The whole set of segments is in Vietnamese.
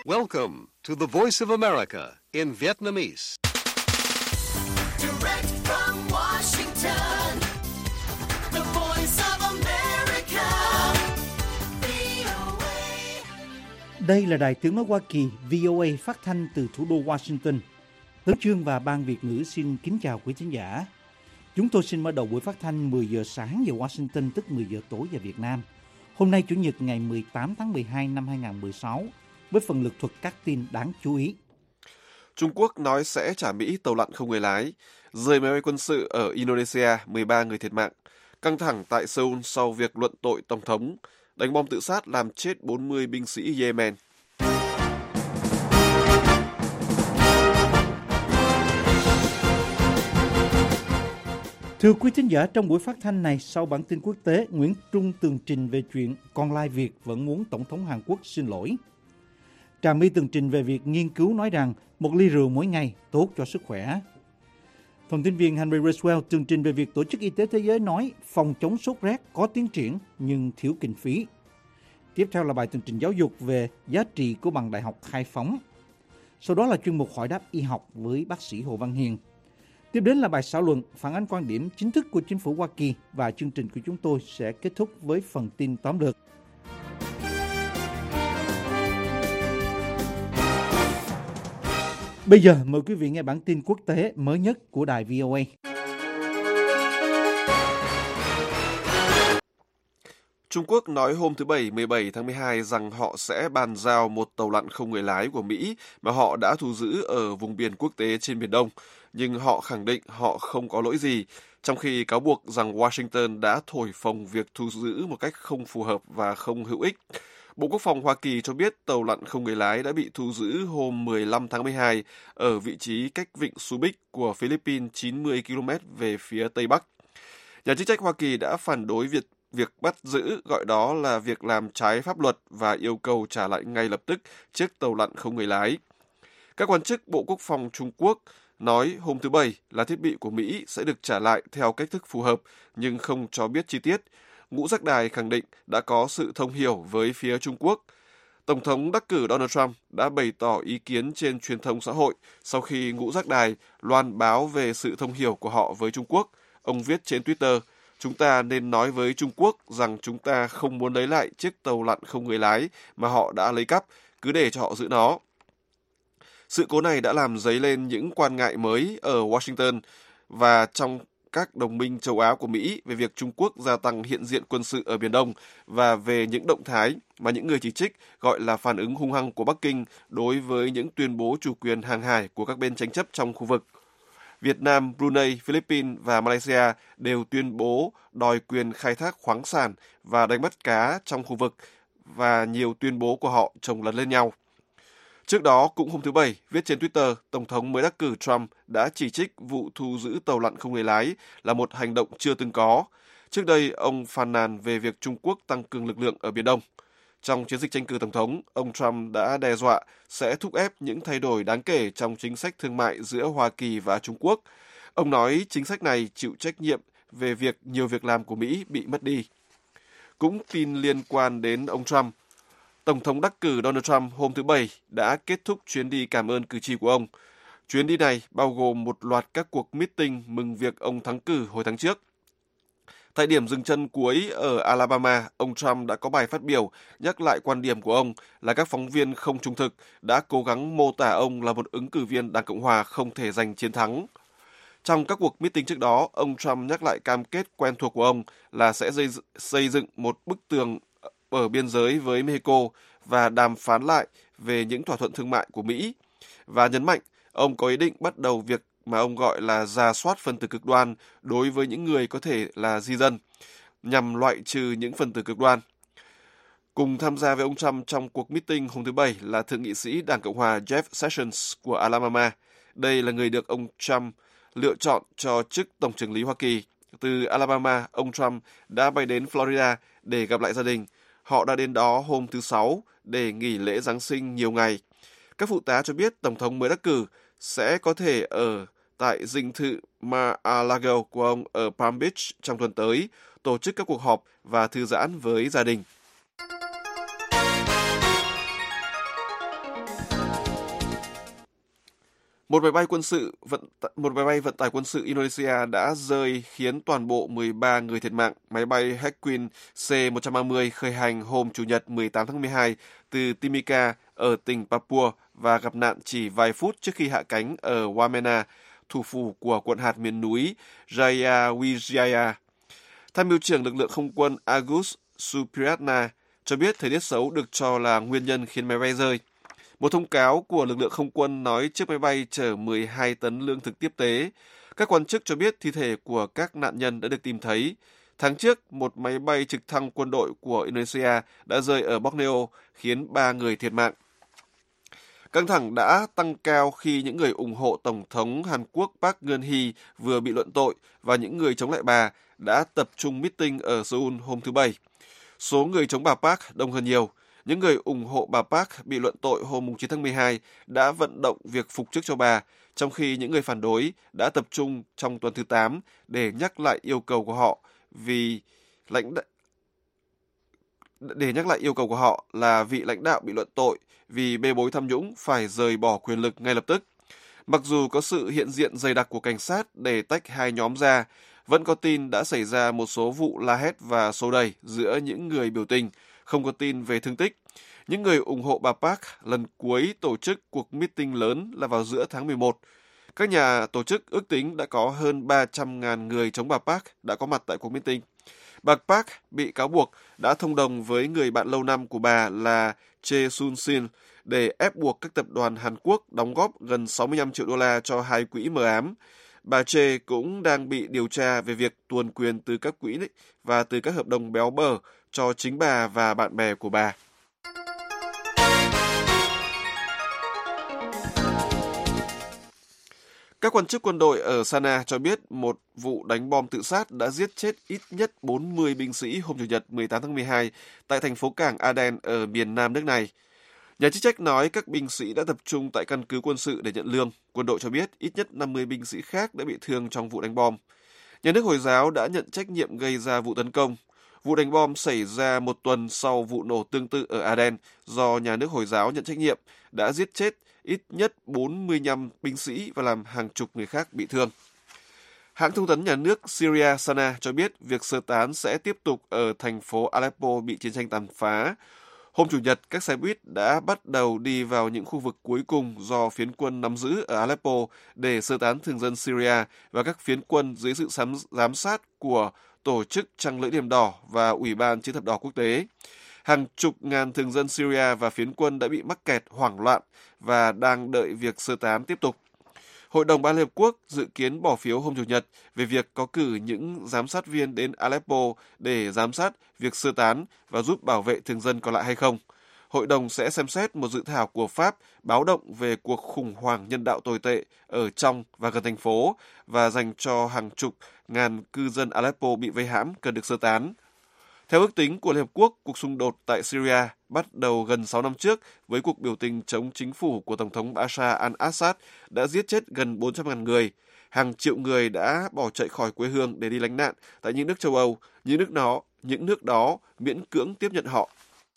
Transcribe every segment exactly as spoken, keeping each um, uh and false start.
Welcome to the Voice of America in Vietnamese. Direct from Washington, the Voice of America, vê o a. Đây là Đài Tiếng nói Hoa Kỳ vê o a phát thanh từ thủ đô Washington. Tấn Chương và Ban Việt ngữ xin kính chào quý khán giả. Chúng tôi xin mở đầu buổi phát thanh mười giờ sáng giờ Washington, tức mười giờ tối giờ Việt Nam. Hôm nay Chủ nhật ngày mười tám tháng mười hai năm hai nghìn không trăm mười sáu, với phần lược thuật các tin đáng chú ý. Trung Quốc nói sẽ trả Mỹ tàu lặn không người lái. Rơi máy bay quân sự ở Indonesia, mười ba người thiệt mạng. Căng thẳng tại Seoul sau việc luận tội Tổng thống. Đánh bom tự sát làm chết bốn mươi binh sĩ Yemen. Thưa quý thính giả, trong buổi phát thanh này, sau bản tin quốc tế, Nguyễn Trung tường trình về chuyện con lai Việt vẫn muốn Tổng thống Hàn Quốc xin lỗi. Trà My tường trình về việc nghiên cứu nói rằng một ly rượu mỗi ngày tốt cho sức khỏe. Thông tin viên Henry Ridgewell tường trình về việc Tổ chức Y tế Thế giới nói phòng chống sốt rét có tiến triển nhưng thiếu kinh phí. Tiếp theo là bài tường trình giáo dục về giá trị của bằng đại học khai phóng. Sau đó là chuyên mục hỏi đáp y học với bác sĩ Hồ Văn Hiền. Tiếp đến là bài xã luận phản ánh quan điểm chính thức của chính phủ Hoa Kỳ, và chương trình của chúng tôi sẽ kết thúc với phần tin tóm lược. Bây giờ mời quý vị nghe bản tin quốc tế mới nhất của đài vê o a. Trung Quốc nói hôm thứ Bảy mười bảy tháng mười hai rằng họ sẽ bàn giao một tàu lặn không người lái của Mỹ mà họ đã thu giữ ở vùng biển quốc tế trên Biển Đông, nhưng họ khẳng định họ không có lỗi gì, trong khi cáo buộc rằng Washington đã thổi phồng việc thu giữ một cách không phù hợp và không hữu ích. Bộ Quốc phòng Hoa Kỳ cho biết tàu lặn không người lái đã bị thu giữ hôm mười lăm tháng mười hai ở vị trí cách vịnh Subic của Philippines chín mươi ki lô mét về phía Tây Bắc. Nhà chức trách Hoa Kỳ đã phản đối việc việc bắt giữ, gọi đó là việc làm trái pháp luật, và yêu cầu trả lại ngay lập tức chiếc tàu lặn không người lái. Các quan chức Bộ Quốc phòng Trung Quốc nói hôm thứ Bảy là thiết bị của Mỹ sẽ được trả lại theo cách thức phù hợp, nhưng không cho biết chi tiết. Ngũ giác đài khẳng định đã có sự thông hiểu với phía Trung Quốc. Tổng thống đắc cử Donald Trump đã bày tỏ ý kiến trên truyền thông xã hội sau khi ngũ giác đài loan báo về sự thông hiểu của họ với Trung Quốc. Ông viết trên Twitter: "Chúng ta nên nói với Trung Quốc rằng chúng ta không muốn lấy lại chiếc tàu lặn không người lái mà họ đã lấy cắp, cứ để cho họ giữ nó." Sự cố này đã làm dấy lên những quan ngại mới ở Washington và trong các đồng minh châu Á của Mỹ về việc Trung Quốc gia tăng hiện diện quân sự ở Biển Đông, và về những động thái mà những người chỉ trích gọi là phản ứng hung hăng của Bắc Kinh đối với những tuyên bố chủ quyền hàng hải của các bên tranh chấp trong khu vực. Việt Nam, Brunei, Philippines và Malaysia đều tuyên bố đòi quyền khai thác khoáng sản và đánh bắt cá trong khu vực, và nhiều tuyên bố của họ chồng lấn lên nhau. Trước đó, cũng hôm thứ Bảy, viết trên Twitter, Tổng thống mới đắc cử Trump đã chỉ trích vụ thu giữ tàu lặn không người lái là một hành động chưa từng có. Trước đây, ông phàn nàn về việc Trung Quốc tăng cường lực lượng ở Biển Đông. Trong chiến dịch tranh cử Tổng thống, ông Trump đã đe dọa sẽ thúc ép những thay đổi đáng kể trong chính sách thương mại giữa Hoa Kỳ và Trung Quốc. Ông nói chính sách này chịu trách nhiệm về việc nhiều việc làm của Mỹ bị mất đi. Cũng tin liên quan đến ông Trump, Tổng thống đắc cử Donald Trump hôm thứ Bảy đã kết thúc chuyến đi cảm ơn cử tri của ông. Chuyến đi này bao gồm một loạt các cuộc meeting mừng việc ông thắng cử hồi tháng trước. Tại điểm dừng chân cuối ở Alabama, ông Trump đã có bài phát biểu nhắc lại quan điểm của ông là các phóng viên không trung thực đã cố gắng mô tả ông là một ứng cử viên Đảng Cộng Hòa không thể giành chiến thắng. Trong các cuộc meeting trước đó, ông Trump nhắc lại cam kết quen thuộc của ông là sẽ xây dựng một bức tường ở biên giới với Mexico và đàm phán lại về những thỏa thuận thương mại của Mỹ, và nhấn mạnh ông có ý định bắt đầu việc mà ông gọi là rà soát phần tử cực đoan đối với những người có thể là di dân, nhằm loại trừ những phần tử cực đoan. Cùng tham gia với ông Trump trong cuộc meeting hôm thứ Bảy là Thượng nghị sĩ Đảng Cộng Hòa Jeff Sessions của Alabama. Đây là người được ông Trump lựa chọn cho chức Tổng trưởng lý Hoa Kỳ. Từ Alabama, ông Trump đã bay đến Florida để gặp lại gia đình. Họ đã đến đó hôm thứ Sáu để nghỉ lễ Giáng sinh nhiều ngày. Các phụ tá cho biết Tổng thống mới đắc cử sẽ có thể ở tại dinh thự Mar-a-Lago của ông ở Palm Beach trong tuần tới, tổ chức các cuộc họp và thư giãn với gia đình. Một máy bay quân sự vận một máy bay vận tải quân sự Indonesia đã rơi khiến toàn bộ mười ba người thiệt mạng. Máy bay Hercules C một trăm ba mươi khởi hành hôm Chủ nhật mười tám tháng mười hai từ Timika ở tỉnh Papua và gặp nạn chỉ vài phút trước khi hạ cánh ở Wamena, thủ phủ của quận hạt miền núi Jayawijaya. Tham mưu trưởng lực lượng không quân Agus Supriyatna cho biết thời tiết xấu được cho là nguyên nhân khiến máy bay rơi. Một thông cáo của lực lượng không quân nói chiếc máy bay chở mười hai tấn lương thực tiếp tế. Các quan chức cho biết thi thể của các nạn nhân đã được tìm thấy. Tháng trước, một máy bay trực thăng quân đội của Indonesia đã rơi ở Borneo, khiến ba người thiệt mạng. Căng thẳng đã tăng cao khi những người ủng hộ Tổng thống Hàn Quốc Park Geun-hye vừa bị luận tội và những người chống lại bà đã tập trung meeting ở Seoul hôm thứ Bảy. Số người chống bà Park đông hơn nhiều. Những người ủng hộ bà Park bị luận tội hôm chín tháng mười hai đã vận động việc phục chức cho bà, trong khi những người phản đối đã tập trung trong tuần thứ tám để nhắc lại yêu cầu của họ vì lãnh đạo để nhắc lại yêu cầu của họ là vị lãnh đạo bị luận tội vì bê bối tham nhũng phải rời bỏ quyền lực ngay lập tức. Mặc dù có sự hiện diện dày đặc của cảnh sát để tách hai nhóm ra, vẫn có tin đã xảy ra một số vụ la hét và xô đẩy giữa những người biểu tình, không có tin về thương tích. Những người ủng hộ bà Park lần cuối tổ chức cuộc meeting lớn là vào giữa tháng mười một. Các nhà tổ chức ước tính đã có hơn ba trăm nghìn người chống bà Park đã có mặt tại cuộc meeting. Bà Park bị cáo buộc đã thông đồng với người bạn lâu năm của bà là Choi Soon-sin để ép buộc các tập đoàn Hàn Quốc đóng góp gần sáu mươi lăm triệu đô la cho hai quỹ mờ ám. Bà Choi cũng đang bị điều tra về việc tuồn quyền từ các quỹ và từ các hợp đồng béo bở cho chính bà và bạn bè của bà. Các quan chức quân đội ở Sana cho biết một vụ đánh bom tự sát đã giết chết ít nhất bốn mươi binh sĩ hôm Chủ nhật mười tám tháng mười hai tại thành phố cảng Aden ở miền nam nước này. Nhà chức trách nói các binh sĩ đã tập trung tại căn cứ quân sự để nhận lương. Quân đội cho biết ít nhất năm mươi binh sĩ khác đã bị thương trong vụ đánh bom. Nhà nước Hồi giáo đã nhận trách nhiệm gây ra vụ tấn công. Vụ đánh bom xảy ra một tuần sau vụ nổ tương tự ở Aden do nhà nước Hồi giáo nhận trách nhiệm đã giết chết ít nhất bốn mươi lăm binh sĩ và làm hàng chục người khác bị thương. Hãng thông tấn nhà nước Syria Sana cho biết việc sơ tán sẽ tiếp tục ở thành phố Aleppo bị chiến tranh tàn phá. Hôm Chủ nhật, các xe buýt đã bắt đầu đi vào những khu vực cuối cùng do phiến quân nắm giữ ở Aleppo để sơ tán thường dân Syria và các phiến quân dưới sự giám sát của Tổ chức Trăng Lưỡi Liềm Đỏ và Ủy ban Chữ thập đỏ quốc tế. Hàng chục ngàn thường dân Syria và phiến quân đã bị mắc kẹt hoảng loạn và đang đợi việc sơ tán tiếp tục. Hội đồng Bảo Liên Hợp Quốc dự kiến bỏ phiếu hôm Chủ nhật về việc có cử những giám sát viên đến Aleppo để giám sát việc sơ tán và giúp bảo vệ thường dân còn lại hay không. Hội đồng sẽ xem xét một dự thảo của Pháp báo động về cuộc khủng hoảng nhân đạo tồi tệ ở trong và gần thành phố và dành cho hàng chục ngàn cư dân Aleppo bị vây hãm cần được sơ tán. Theo ước tính của Liên Hợp Quốc, cuộc xung đột tại Syria bắt đầu gần sáu năm trước với cuộc biểu tình chống chính phủ của Tổng thống Bashar al-Assad đã giết chết gần bốn trăm nghìn người. Hàng triệu người đã bỏ chạy khỏi quê hương để đi lánh nạn tại những nước châu Âu, những nước đó, những nước đó miễn cưỡng tiếp nhận họ.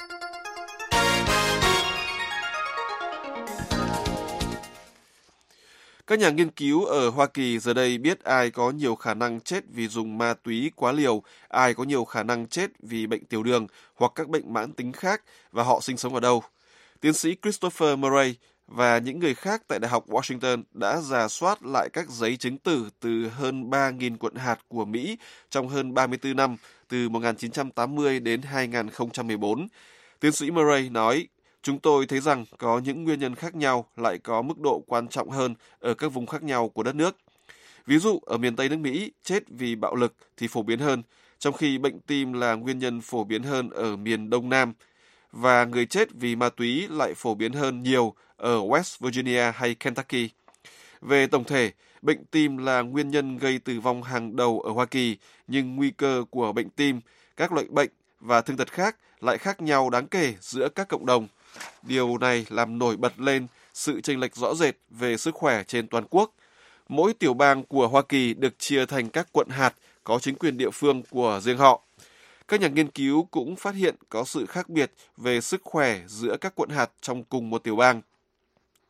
Các nhà nghiên cứu ở Hoa Kỳ giờ đây biết ai có nhiều khả năng chết vì dùng ma túy quá liều, ai có nhiều khả năng chết vì bệnh tiểu đường hoặc các bệnh mãn tính khác và họ sinh sống ở đâu. Tiến sĩ Christopher Murray và những người khác tại Đại học Washington đã rà soát lại các giấy chứng tử từ hơn ba nghìn quận hạt của Mỹ trong hơn ba mươi tư năm, từ một nghìn chín trăm tám mươi đến hai nghìn không trăm mười bốn. Tiến sĩ Murray nói, chúng tôi thấy rằng có những nguyên nhân khác nhau lại có mức độ quan trọng hơn ở các vùng khác nhau của đất nước. Ví dụ, ở miền Tây nước Mỹ, chết vì bạo lực thì phổ biến hơn, trong khi bệnh tim là nguyên nhân phổ biến hơn ở miền Đông Nam, và người chết vì ma túy lại phổ biến hơn nhiều ở West Virginia hay Kentucky. Về tổng thể, bệnh tim là nguyên nhân gây tử vong hàng đầu ở Hoa Kỳ, nhưng nguy cơ của bệnh tim, các loại bệnh và thương tật khác lại khác nhau đáng kể giữa các cộng đồng. Điều này làm nổi bật lên sự chênh lệch rõ rệt về sức khỏe trên toàn quốc. Mỗi tiểu bang của Hoa Kỳ được chia thành các quận hạt có chính quyền địa phương của riêng họ. Các nhà nghiên cứu cũng phát hiện có sự khác biệt về sức khỏe giữa các quận hạt trong cùng một tiểu bang.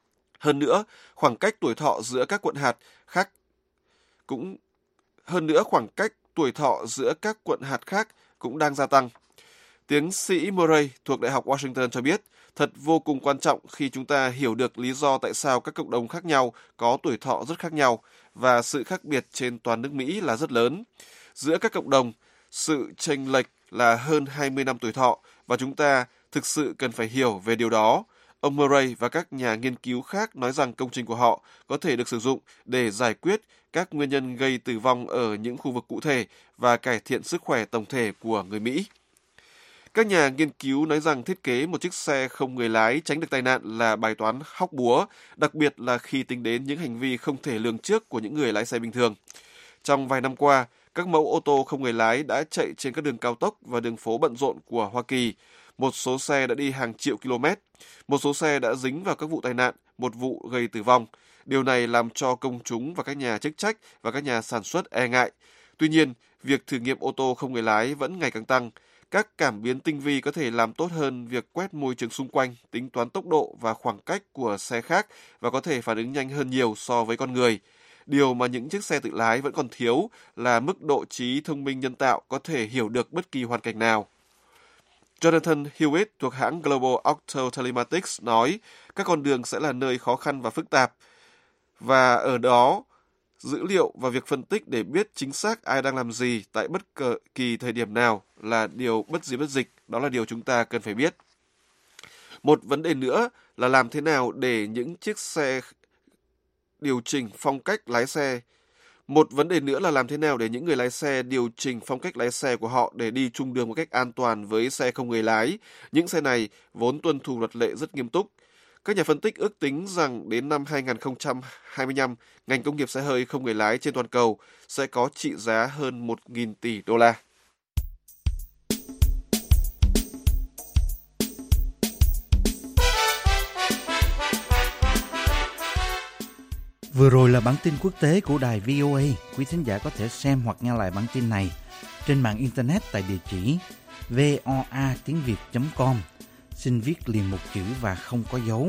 Hơn nữa, khoảng cách tuổi thọ giữa các quận hạt khác cũng hơn nữa khoảng cách tuổi thọ giữa các quận hạt khác cũng đang gia tăng. Tiến sĩ Murray thuộc Đại học Washington cho biết, thật vô cùng quan trọng khi chúng ta hiểu được lý do tại sao các cộng đồng khác nhau có tuổi thọ rất khác nhau và sự khác biệt trên toàn nước Mỹ là rất lớn. Giữa các cộng đồng, sự chênh lệch là hơn hai mươi năm tuổi thọ và chúng ta thực sự cần phải hiểu về điều đó. Ông Murray và các nhà nghiên cứu khác nói rằng công trình của họ có thể được sử dụng để giải quyết các nguyên nhân gây tử vong ở những khu vực cụ thể và cải thiện sức khỏe tổng thể của người Mỹ. Các nhà nghiên cứu nói rằng thiết kế một chiếc xe không người lái tránh được tai nạn là bài toán hóc búa, đặc biệt là khi tính đến những hành vi không thể lường trước của những người lái xe bình thường. Trong vài năm qua, các mẫu ô tô không người lái đã chạy trên các đường cao tốc và đường phố bận rộn của Hoa Kỳ. Một số xe đã đi hàng triệu km. Một số xe đã dính vào các vụ tai nạn, một vụ gây tử vong. Điều này làm cho công chúng và các nhà chức trách và các nhà sản xuất e ngại. Tuy nhiên, việc thử nghiệm ô tô không người lái vẫn ngày càng tăng. Các cảm biến tinh vi có thể làm tốt hơn việc quét môi trường xung quanh, tính toán tốc độ và khoảng cách của xe khác và có thể phản ứng nhanh hơn nhiều so với con người. Điều mà những chiếc xe tự lái vẫn còn thiếu là mức độ trí thông minh nhân tạo có thể hiểu được bất kỳ hoàn cảnh nào. Jonathan Hewitt thuộc hãng Global Auto Telematics nói các con đường sẽ là nơi khó khăn và phức tạp và ở đó dữ liệu và việc phân tích để biết chính xác ai đang làm gì tại bất kỳ thời điểm nào là điều bất di bất dịch, đó là điều chúng ta cần phải biết. Một vấn đề nữa là làm thế nào để những chiếc xe điều chỉnh phong cách lái xe. Một vấn đề nữa là làm thế nào để những người lái xe điều chỉnh phong cách lái xe của họ để đi chung đường một cách an toàn với xe không người lái. Những xe này vốn tuân thủ luật lệ rất nghiêm túc. Các nhà phân tích ước tính rằng đến năm hai không hai lăm, ngành công nghiệp xe hơi không người lái trên toàn cầu sẽ có trị giá hơn một nghìn tỷ đô la. Vừa rồi là bản tin quốc tế của đài vê o a. Quý thính giả có thể xem hoặc nghe lại bản tin này trên mạng Internet tại địa chỉ voa tiếng việt chấm com. Xin viết liền một chữ và không có dấu.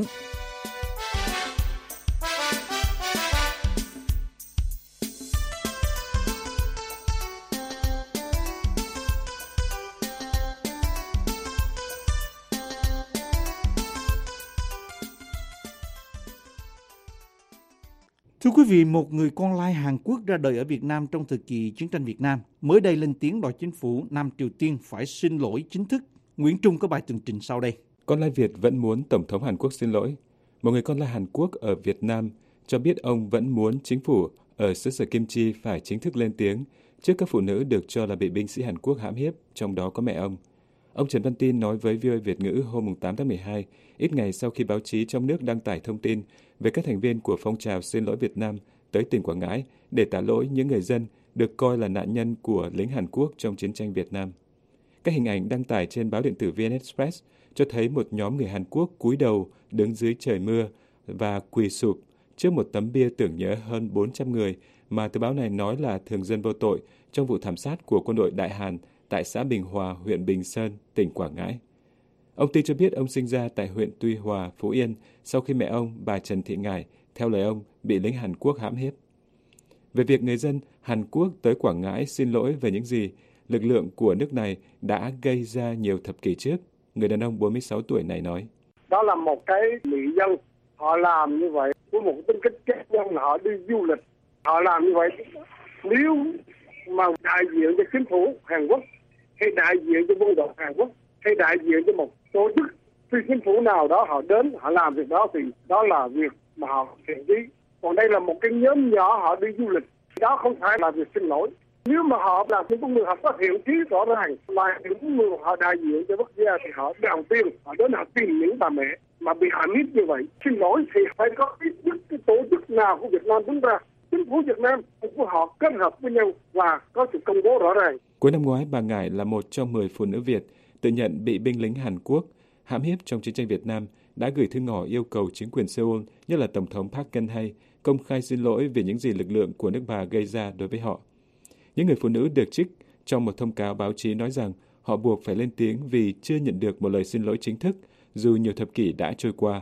Thưa quý vị, một người con lai Hàn Quốc ra đời ở Việt Nam trong thời kỳ chiến tranh Việt Nam, mới đây lên tiếng đòi chính phủ Nam Triều Tiên phải xin lỗi chính thức. Nguyễn Trung có bài tường trình sau đây. Con lai Việt vẫn muốn Tổng thống Hàn Quốc xin lỗi. Một người con lai Hàn Quốc ở Việt Nam cho biết ông vẫn muốn chính phủ ở xứ sở Kim Chi phải chính thức lên tiếng trước các phụ nữ được cho là bị binh sĩ Hàn Quốc hãm hiếp, trong đó có mẹ ông. Ông Trần Văn Tin nói với vê o a Việt ngữ hôm tám tháng mười hai, ít ngày sau khi báo chí trong nước đăng tải thông tin về các thành viên của phong trào xin lỗi Việt Nam tới tỉnh Quảng Ngãi để tạ lỗi những người dân được coi là nạn nhân của lính Hàn Quốc trong chiến tranh Việt Nam. Các hình ảnh đăng tải trên báo điện tử vê en Express cho thấy một nhóm người Hàn Quốc cúi đầu đứng dưới trời mưa và quỳ sụp trước một tấm bia tưởng nhớ hơn bốn trăm người mà tờ báo này nói là thường dân vô tội trong vụ thảm sát của quân đội Đại Hàn tại xã Bình Hòa, huyện Bình Sơn, tỉnh Quảng Ngãi. Ông Tin cho biết ông sinh ra tại huyện Tuy Hòa, Phú Yên sau khi mẹ ông, bà Trần Thị Ngải, theo lời ông, bị lính Hàn Quốc hãm hiếp. Về việc người dân Hàn Quốc tới Quảng Ngãi xin lỗi về những gì lực lượng của nước này đã gây ra nhiều thập kỷ trước, người đàn ông bốn mươi sáu tuổi này nói. Đó là một cái mỹ dân, họ làm như vậy với một tính cách cá nhân, họ đi du lịch, họ làm như vậy. Nếu mà đại diện cho chính phủ Hàn Quốc, hay đại diện cho quân đội Hàn Quốc, hay đại diện cho một tổ chức phi chính phủ nào đó họ đến, họ làm việc đó thì đó là việc mà họ thiện chí. Còn đây là một cái nhóm nhỏ họ đi du lịch, đó không phải là việc xin lỗi. Nếu mà họ là những người họ có thiện chí rõ ràng, mà những người họ đại diện cho quốc gia thì họ đầu tiên họ đến họ tìm những bà mẹ mà bị hãm hiếp như vậy. Xin lỗi thì phải có ít nhất cái tổ chức nào của Việt Nam đứng ra. Chính phủ Việt Nam của họ kết hợp với nhau và có sự công bố rõ ràng. Cuối năm ngoái, bà Ngải là một trong mười phụ nữ Việt tự nhận bị binh lính Hàn Quốc hãm hiếp trong chiến tranh Việt Nam đã gửi thư ngỏ yêu cầu chính quyền Seoul, nhất là Tổng thống Park Geun-hye, công khai xin lỗi vì những gì lực lượng của nước bà gây ra đối với họ. Những người phụ nữ được trích trong một thông cáo báo chí nói rằng họ buộc phải lên tiếng vì chưa nhận được một lời xin lỗi chính thức dù nhiều thập kỷ đã trôi qua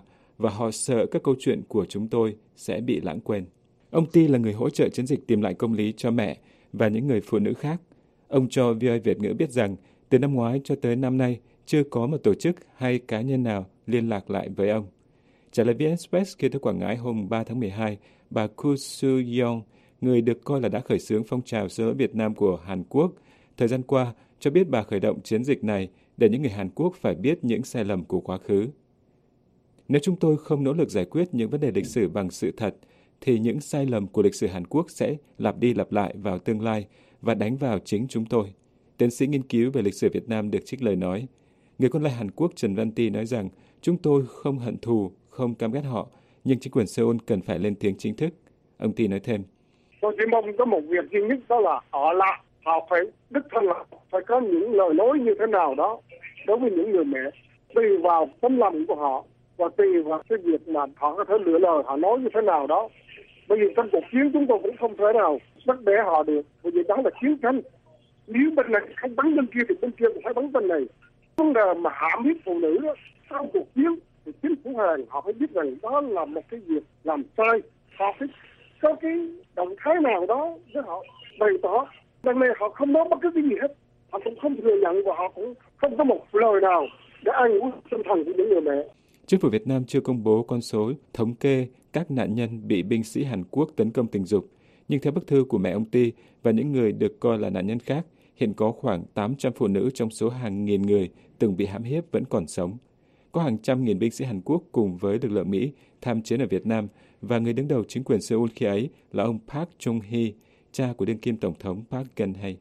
và họ sợ các câu chuyện của chúng tôi sẽ bị lãng quên. Ông Ti là người hỗ trợ chiến dịch tìm lại công lý cho mẹ và những người phụ nữ khác. Ông cho vê o a Việt ngữ biết rằng từ năm ngoái cho tới năm nay chưa có một tổ chức hay cá nhân nào liên lạc lại với ông. Trả lời vê en Express khi tới Quảng Ngãi hôm ba tháng mười hai, bà Koo Soo-yeon, người được coi là đã khởi xướng phong trào xin lỗi Việt Nam của Hàn Quốc, thời gian qua cho biết bà khởi động chiến dịch này để những người Hàn Quốc phải biết những sai lầm của quá khứ. Nếu chúng tôi không nỗ lực giải quyết những vấn đề lịch sử bằng sự thật, thì những sai lầm của lịch sử Hàn Quốc sẽ lặp đi lặp lại vào tương lai và đánh vào chính chúng tôi. Tiến sĩ nghiên cứu về lịch sử Việt Nam được trích lời nói. Người con lai Hàn Quốc Trần Văn Ti nói rằng chúng tôi không hận thù, không căm ghét họ, nhưng chính quyền Seoul cần phải lên tiếng chính thức. Ông Ti nói thêm. Tôi chỉ mong có một việc duy nhất, đó là họ là họ phải đích thân là phải có những lời nói như thế nào đó đối với những người mẹ, tùy vào tấm lòng của họ và tùy vào cái việc mà họ có thể lựa lời họ nói như thế nào đó. Bởi vì trong cuộc chiến chúng tôi cũng không thể nào bắt bẻ họ được, bởi vì đó là chiến tranh. Nếu bên này không bắn bên kia thì bên kia cũng phải bắn bên này. Vấn đề mà hãm hiếp phụ nữ đó, sau cuộc chiến thì chính phủ Hàn họ phải biết rằng đó là một cái việc làm sai. Họ phải có cái động thái nào đó với họ bày tỏ. Lần này họ không nói bất cứ cái gì hết, họ cũng không thừa nhận và họ cũng không có một lời nào để an ủi tinh thần của những người mẹ. Chính phủ Việt Nam chưa công bố con số thống kê các nạn nhân bị binh sĩ Hàn Quốc tấn công tình dục, nhưng theo bức thư của mẹ ông Ti và những người được coi là nạn nhân khác, hiện có khoảng tám trăm phụ nữ trong số hàng nghìn người từng bị hãm hiếp vẫn còn sống. Có hàng trăm nghìn binh sĩ Hàn Quốc cùng với lực lượng Mỹ tham chiến ở Việt Nam và người đứng đầu chính quyền Seoul khi ấy là ông Park Chung-hee, cha của đương kim Tổng thống Park Geun-hye.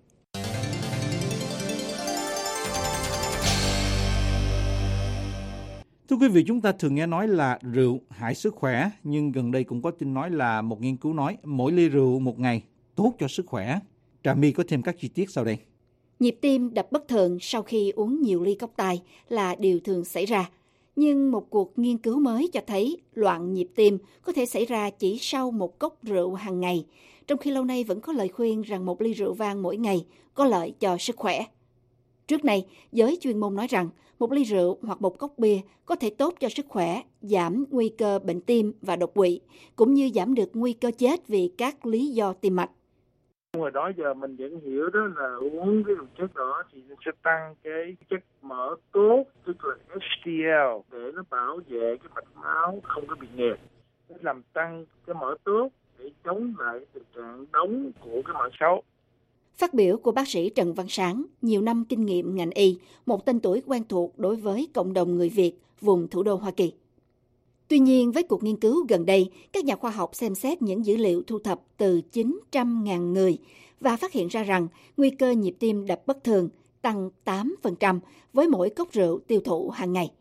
Thưa quý vị, chúng ta thường nghe nói là rượu hại sức khỏe, nhưng gần đây cũng có tin nói là một nghiên cứu nói mỗi ly rượu một ngày tốt cho sức khỏe. Trà My có thêm các chi tiết sau đây. Nhịp tim đập bất thường sau khi uống nhiều ly cốc tài là điều thường xảy ra. Nhưng một cuộc nghiên cứu mới cho thấy loạn nhịp tim có thể xảy ra chỉ sau một cốc rượu hàng ngày, trong khi lâu nay vẫn có lời khuyên rằng một ly rượu vang mỗi ngày có lợi cho sức khỏe. Trước đây, giới chuyên môn nói rằng một ly rượu hoặc một cốc bia có thể tốt cho sức khỏe, giảm nguy cơ bệnh tim và đột quỵ, cũng như giảm được nguy cơ chết vì các lý do tim mạch. Hồi đó giờ mình vẫn hiểu đó là uống cái chất đó thì nó sẽ tăng cái chất mỡ tốt, tức là hát đê lờ, để nó bảo vệ cái mạch máu không có bị nghẹt, nó làm tăng cái mỡ tốt để chống lại tình trạng đóng của cái mỡ xấu. Phát biểu của bác sĩ Trần Văn Sáng, nhiều năm kinh nghiệm ngành y, một tên tuổi quen thuộc đối với cộng đồng người Việt vùng thủ đô Hoa Kỳ. Tuy nhiên, với cuộc nghiên cứu gần đây, các nhà khoa học xem xét những dữ liệu thu thập từ chín trăm nghìn người và phát hiện ra rằng nguy cơ nhịp tim đập bất thường tăng tám phần trăm với mỗi cốc rượu tiêu thụ hàng ngày.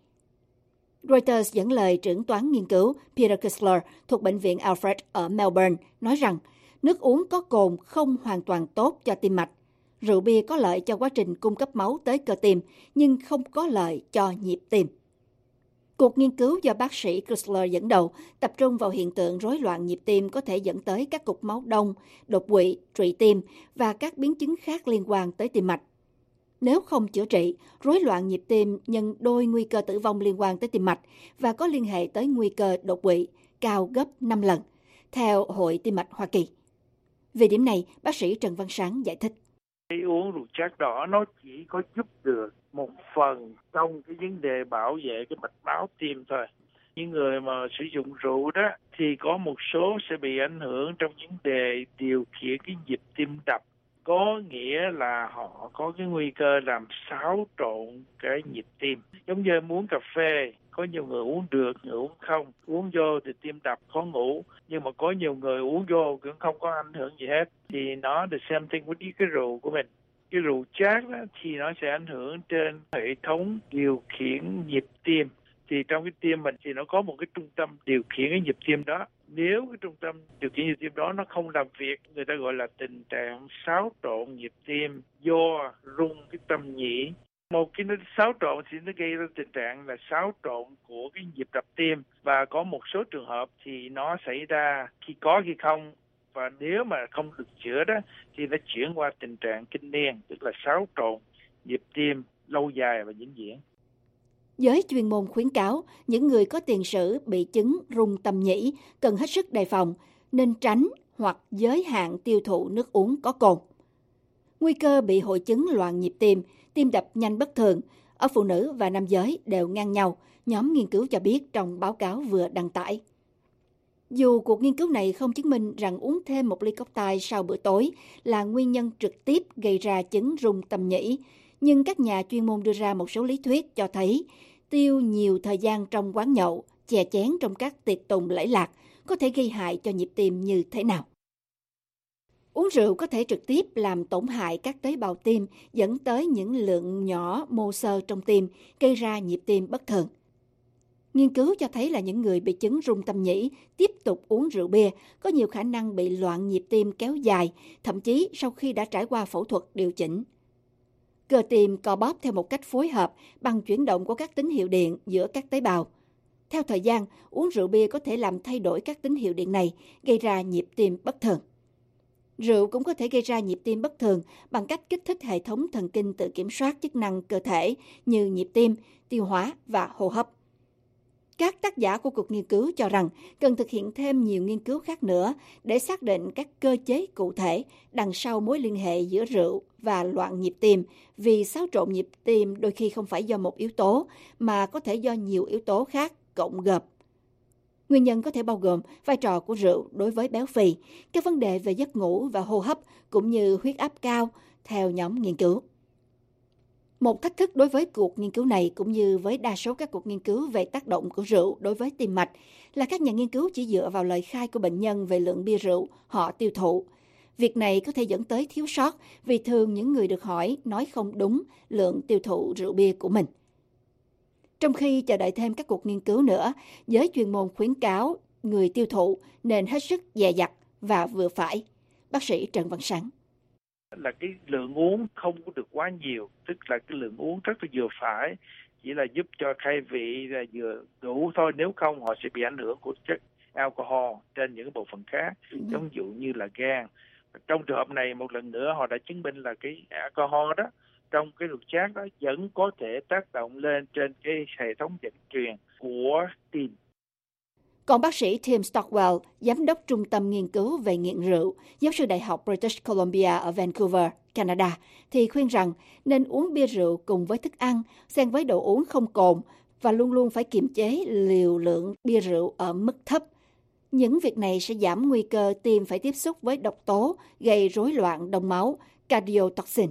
Reuters dẫn lời trưởng toán nghiên cứu Peter Kessler thuộc Bệnh viện Alfred ở Melbourne nói rằng nước uống có cồn không hoàn toàn tốt cho tim mạch. Rượu bia có lợi cho quá trình cung cấp máu tới cơ tim, nhưng không có lợi cho nhịp tim. Cuộc nghiên cứu do bác sĩ Kessler dẫn đầu tập trung vào hiện tượng rối loạn nhịp tim có thể dẫn tới các cục máu đông, đột quỵ, trụy tim và các biến chứng khác liên quan tới tim mạch. Nếu không chữa trị, rối loạn nhịp tim nhân đôi nguy cơ tử vong liên quan tới tim mạch và có liên hệ tới nguy cơ đột quỵ cao gấp năm lần, theo Hội Tim mạch Hoa Kỳ. Về điểm này, bác sĩ Trần Văn Sáng giải thích. Cái uống rượu chát đỏ nó chỉ có giúp được một phần trong cái vấn đề bảo vệ cái mạch máu tim thôi. Những người mà sử dụng rượu đó thì có một số sẽ bị ảnh hưởng trong vấn đề điều khiển cái nhịp tim đập. Có nghĩa là họ có cái nguy cơ làm xáo trộn cái nhịp tim. Giống như muốn cà phê, có nhiều người uống được, người uống không. Uống vô thì tim đập khó ngủ, nhưng mà có nhiều người uống vô cũng không có ảnh hưởng gì hết. Thì nó the same thing với cái rượu của mình. Cái rượu chát đó, thì nó sẽ ảnh hưởng trên hệ thống điều khiển nhịp tim. Thì trong cái tim mình thì nó có một cái trung tâm điều khiển cái nhịp tim đó. Nếu cái trung tâm điều khiển nhịp tim đó nó không làm việc, người ta gọi là tình trạng xáo trộn nhịp tim do rung cái tâm nhĩ. Một cái nó xáo trộn thì nó gây ra tình trạng là xáo trộn của cái nhịp đập tim, và có một số trường hợp thì nó xảy ra khi có khi không, và nếu mà không được chữa đó thì nó chuyển qua tình trạng kinh niên, tức là xáo trộn nhịp tim lâu dài và vĩnh viễn. Giới chuyên môn khuyến cáo những người có tiền sử bị chứng rung tâm nhĩ cần hết sức đề phòng, nên tránh hoặc giới hạn tiêu thụ nước uống có cồn. Nguy cơ bị hội chứng loạn nhịp tim, tim đập nhanh bất thường ở phụ nữ và nam giới đều ngang nhau, nhóm nghiên cứu cho biết trong báo cáo vừa đăng tải. Dù cuộc nghiên cứu này không chứng minh rằng uống thêm một ly cocktail sau bữa tối là nguyên nhân trực tiếp gây ra chứng rung tâm nhĩ, nhưng các nhà chuyên môn đưa ra một số lý thuyết cho thấy tiêu nhiều thời gian trong quán nhậu, chè chén trong các tiệc tùng lẫy lạc có thể gây hại cho nhịp tim như thế nào. Uống rượu có thể trực tiếp làm tổn hại các tế bào tim, dẫn tới những lượng nhỏ mô xơ trong tim, gây ra nhịp tim bất thường. Nghiên cứu cho thấy là những người bị chứng rung tâm nhĩ tiếp tục uống rượu bia có nhiều khả năng bị loạn nhịp tim kéo dài, thậm chí sau khi đã trải qua phẫu thuật điều chỉnh. Cơ tim co bóp theo một cách phối hợp bằng chuyển động của các tín hiệu điện giữa các tế bào. Theo thời gian, uống rượu bia có thể làm thay đổi các tín hiệu điện này, gây ra nhịp tim bất thường. Rượu cũng có thể gây ra nhịp tim bất thường bằng cách kích thích hệ thống thần kinh tự kiểm soát chức năng cơ thể như nhịp tim, tiêu hóa và hô hấp. Các tác giả của cuộc nghiên cứu cho rằng cần thực hiện thêm nhiều nghiên cứu khác nữa để xác định các cơ chế cụ thể đằng sau mối liên hệ giữa rượu và loạn nhịp tim, vì xáo trộn nhịp tim đôi khi không phải do một yếu tố mà có thể do nhiều yếu tố khác cộng gộp. Nguyên nhân có thể bao gồm vai trò của rượu đối với béo phì, các vấn đề về giấc ngủ và hô hấp cũng như huyết áp cao, theo nhóm nghiên cứu. Một thách thức đối với cuộc nghiên cứu này cũng như với đa số các cuộc nghiên cứu về tác động của rượu đối với tim mạch là các nhà nghiên cứu chỉ dựa vào lời khai của bệnh nhân về lượng bia rượu họ tiêu thụ. Việc này có thể dẫn tới thiếu sót vì thường những người được hỏi nói không đúng lượng tiêu thụ rượu bia của mình. Trong khi chờ đợi thêm các cuộc nghiên cứu nữa, giới chuyên môn khuyến cáo người tiêu thụ nên hết sức dè dặt và vừa phải. Bác sĩ Trần Văn Sáng. Là cái lượng uống không có được quá nhiều, tức là cái lượng uống rất là vừa phải, chỉ là giúp cho khai vị là vừa đủ thôi, nếu không họ sẽ bị ảnh hưởng của chất alcohol trên những cái bộ phận khác, giống dụ như là gan. Trong trường hợp này một lần nữa họ đã chứng minh là cái alcohol đó trong cái rượu chát đó vẫn có thể tác động lên trên cái hệ thống dẫn truyền của tim. Còn bác sĩ Tim Stockwell, giám đốc trung tâm nghiên cứu về nghiện rượu, giáo sư Đại học British Columbia ở Vancouver, Canada, thì khuyên rằng nên uống bia rượu cùng với thức ăn, xen với đồ uống không cồn và luôn luôn phải kiềm chế liều lượng bia rượu ở mức thấp. Những việc này sẽ giảm nguy cơ tim phải tiếp xúc với độc tố gây rối loạn đông máu, cardiotoxin.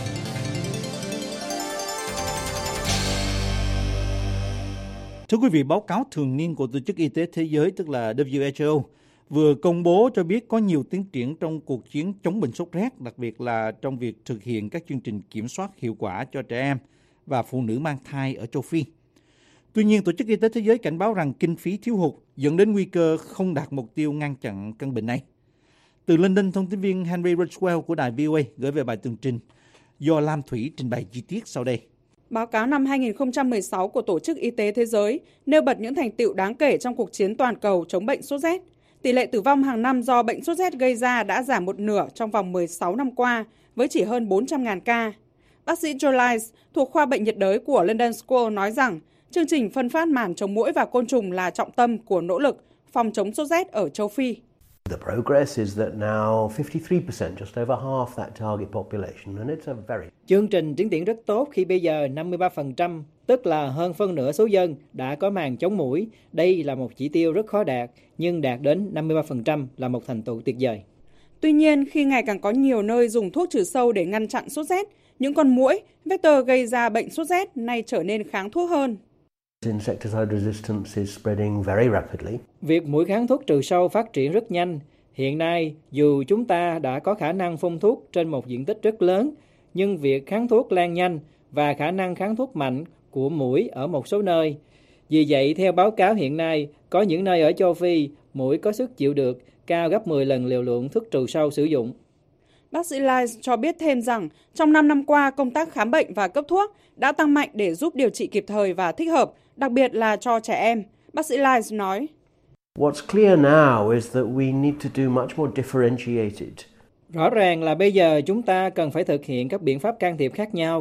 Thưa quý vị, báo cáo thường niên của Tổ chức Y tế Thế giới, tức là W H O, vừa công bố cho biết có nhiều tiến triển trong cuộc chiến chống bệnh sốt rét, đặc biệt là trong việc thực hiện các chương trình kiểm soát hiệu quả cho trẻ em và phụ nữ mang thai ở châu Phi. Tuy nhiên, Tổ chức Y tế Thế giới cảnh báo rằng kinh phí thiếu hụt dẫn đến nguy cơ không đạt mục tiêu ngăn chặn căn bệnh này. Từ London, thông tin viên Henry Ridgwell của đài V O A gửi về bài tường trình do Lam Thủy trình bày chi tiết sau đây. Báo cáo năm hai không một sáu của Tổ chức Y tế Thế giới nêu bật những thành tựu đáng kể trong cuộc chiến toàn cầu chống bệnh sốt rét. Tỷ lệ tử vong hàng năm do bệnh sốt rét gây ra đã giảm một nửa trong vòng mười sáu năm qua, với chỉ hơn bốn trăm nghìn ca. Bác sĩ Joe Lice thuộc khoa bệnh nhiệt đới của London School nói rằng chương trình phân phát màn chống muỗi và côn trùng là trọng tâm của nỗ lực phòng chống sốt rét ở châu Phi. The progress is that now fifty-three percent, just over half that target population, and it's a very... Chương trình tiến triển rất tốt khi bây giờ năm mươi ba phần trăm, tức là hơn phân nửa số dân đã có màn chống muỗi. Đây là một chỉ tiêu rất khó đạt, nhưng đạt đến năm mươi ba phần trăm là một thành tựu tuyệt vời. Tuy nhiên, khi ngày càng có nhiều nơi dùng thuốc trừ sâu để ngăn chặn sốt rét, những con muỗi, vector gây ra bệnh sốt rét nay trở nên kháng thuốc hơn. Insecticide resistance is spreading very rapidly. Việc muỗi kháng thuốc trừ sâu phát triển rất nhanh. Hiện nay, dù chúng ta đã có khả năng phun thuốc trên một diện tích rất lớn, nhưng việc kháng thuốc lan nhanh và khả năng kháng thuốc mạnh của muỗi ở một số nơi. Vì vậy, theo báo cáo hiện nay, có những nơi ở châu Phi, muỗi có sức chịu được cao gấp mười lần liều lượng thuốc trừ sâu sử dụng. Bác sĩ Lice cho biết thêm rằng, trong năm năm qua, công tác khám bệnh và cấp thuốc đã tăng mạnh để giúp điều trị kịp thời và thích hợp, đặc biệt là cho trẻ em. Bác sĩ Lice nói, What's clear now is that we need to do much more differentiated. Rõ ràng là bây giờ chúng ta cần phải thực hiện các biện pháp can thiệp khác nhau.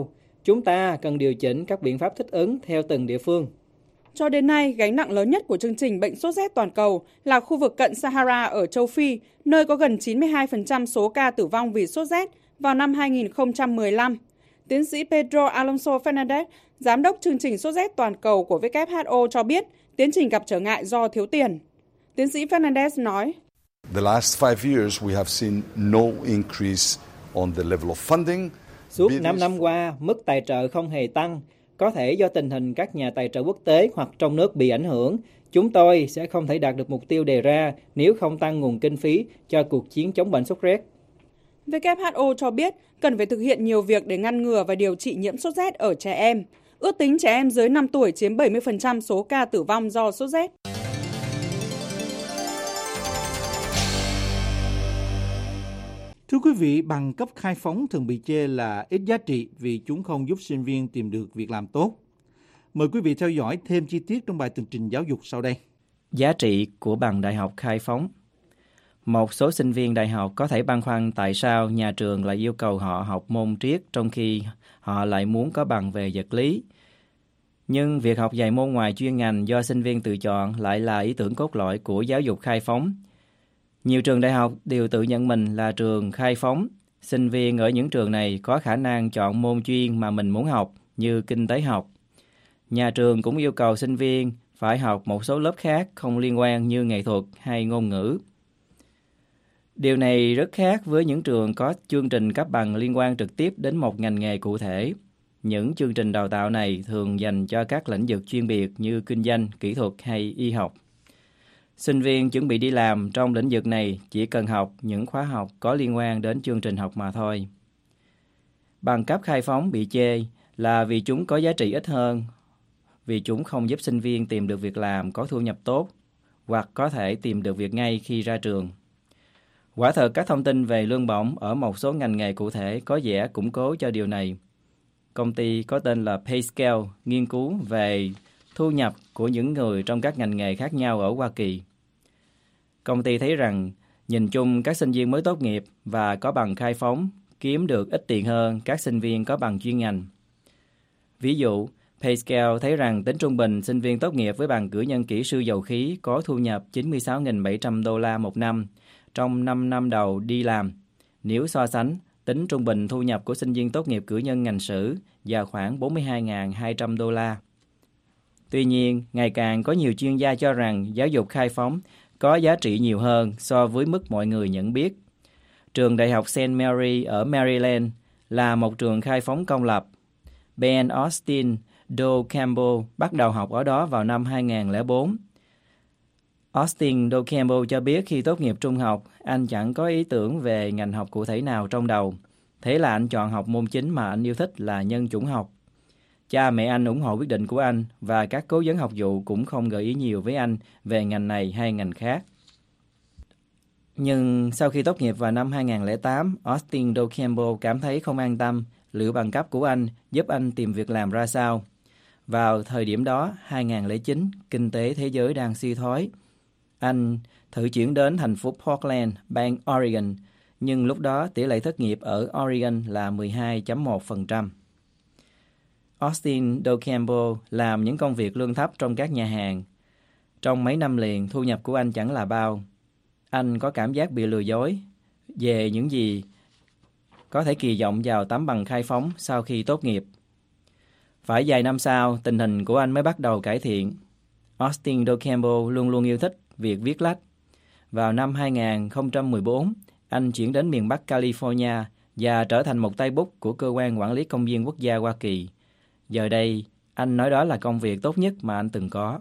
Chúng ta cần điều chỉnh các biện pháp thích ứng theo từng địa phương. Cho đến nay, gánh nặng lớn nhất của chương trình bệnh sốt rét toàn cầu là khu vực cận Sahara ở châu Phi, nơi có gần chín mươi hai phần trăm số ca tử vong vì sốt rét vào năm hai nghìn không trăm mười lăm. Tiến sĩ Pedro Alonso Fernandez, giám đốc chương trình sốt rét toàn cầu của W H O cho biết tiến trình gặp trở ngại do thiếu tiền. Tiến sĩ Fernandez nói, The last five years we have seen no increase on the level of funding. Suốt năm năm qua, mức tài trợ không hề tăng, có thể do tình hình các nhà tài trợ quốc tế hoặc trong nước bị ảnh hưởng. Chúng tôi sẽ không thể đạt được mục tiêu đề ra nếu không tăng nguồn kinh phí cho cuộc chiến chống bệnh sốt rét. W H O cho biết cần phải thực hiện nhiều việc để ngăn ngừa và điều trị nhiễm sốt rét ở trẻ em. Ước tính trẻ em dưới năm tuổi chiếm bảy mươi phần trăm số ca tử vong do sốt rét. Thưa quý vị, bằng cấp khai phóng thường bị chê là ít giá trị vì chúng không giúp sinh viên tìm được việc làm tốt. Mời quý vị theo dõi thêm chi tiết trong bài tường trình giáo dục sau đây. Giá trị của bằng đại học khai phóng. Một số sinh viên đại học có thể băn khoăn tại sao nhà trường lại yêu cầu họ học môn triết trong khi họ lại muốn có bằng về vật lý. Nhưng việc học vài môn ngoài chuyên ngành do sinh viên tự chọn lại là ý tưởng cốt lõi của giáo dục khai phóng. Nhiều trường đại học đều tự nhận mình là trường khai phóng. Sinh viên ở những trường này có khả năng chọn môn chuyên mà mình muốn học như kinh tế học. Nhà trường cũng yêu cầu sinh viên phải học một số lớp khác không liên quan như nghệ thuật hay ngôn ngữ. Điều này rất khác với những trường có chương trình cấp bằng liên quan trực tiếp đến một ngành nghề cụ thể. Những chương trình đào tạo này thường dành cho các lĩnh vực chuyên biệt như kinh doanh, kỹ thuật hay y học. Sinh viên chuẩn bị đi làm trong lĩnh vực này chỉ cần học những khóa học có liên quan đến chương trình học mà thôi. Bằng cấp khai phóng bị chê là vì chúng có giá trị ít hơn, vì chúng không giúp sinh viên tìm được việc làm có thu nhập tốt hoặc có thể tìm được việc ngay khi ra trường. Quả thật các thông tin về lương bổng ở một số ngành nghề cụ thể có vẻ củng cố cho điều này. Công ty có tên là PayScale nghiên cứu về thu nhập của những người trong các ngành nghề khác nhau ở Hoa Kỳ. Công ty thấy rằng nhìn chung các sinh viên mới tốt nghiệp và có bằng khai phóng kiếm được ít tiền hơn các sinh viên có bằng chuyên ngành. Ví dụ, PayScale thấy rằng tính trung bình sinh viên tốt nghiệp với bằng cử nhân kỹ sư dầu khí có thu nhập chín mươi sáu nghìn bảy trăm đô la một năm trong năm năm đầu đi làm. Nếu so sánh, tính trung bình thu nhập của sinh viên tốt nghiệp cử nhân ngành sử là khoảng bốn mươi hai nghìn hai trăm đô la. Tuy nhiên, ngày càng có nhiều chuyên gia cho rằng giáo dục khai phóng có giá trị nhiều hơn so với mức mọi người nhận biết. Trường Đại học Saint Mary ở Maryland là một trường khai phóng công lập. Ben Austin Do Campbell bắt đầu học ở đó vào năm hai nghìn không trăm lẻ bốn. Austin Do Campbell cho biết khi tốt nghiệp trung học, anh chẳng có ý tưởng về ngành học cụ thể nào trong đầu. Thế là anh chọn học môn chính mà anh yêu thích là nhân chủng học. Cha mẹ anh ủng hộ quyết định của anh và các cố vấn học vụ cũng không gợi ý nhiều với anh về ngành này hay ngành khác. Nhưng sau khi tốt nghiệp vào năm hai nghìn không trăm lẻ tám, Austin Do Campbell cảm thấy không an tâm liệu bằng cấp của anh giúp anh tìm việc làm ra sao. Vào thời điểm đó, hai nghìn không trăm lẻ chín, kinh tế thế giới đang suy thoái. Anh thử chuyển đến thành phố Portland, bang Oregon, nhưng lúc đó tỷ lệ thất nghiệp ở Oregon là mười hai phẩy một phần trăm. Austin Do Campbell làm những công việc lương thấp trong các nhà hàng. Trong mấy năm liền, thu nhập của anh chẳng là bao. Anh có cảm giác bị lừa dối về những gì có thể kỳ vọng vào tấm bằng khai phóng sau khi tốt nghiệp. Phải vài năm sau, tình hình của anh mới bắt đầu cải thiện. Austin Do Campbell luôn luôn yêu thích việc viết lách. Vào năm hai nghìn không trăm mười bốn, anh chuyển đến miền Bắc California và trở thành một tay bút của Cơ quan Quản lý Công viên Quốc gia Hoa Kỳ. Giờ đây, anh nói đó là công việc tốt nhất mà anh từng có.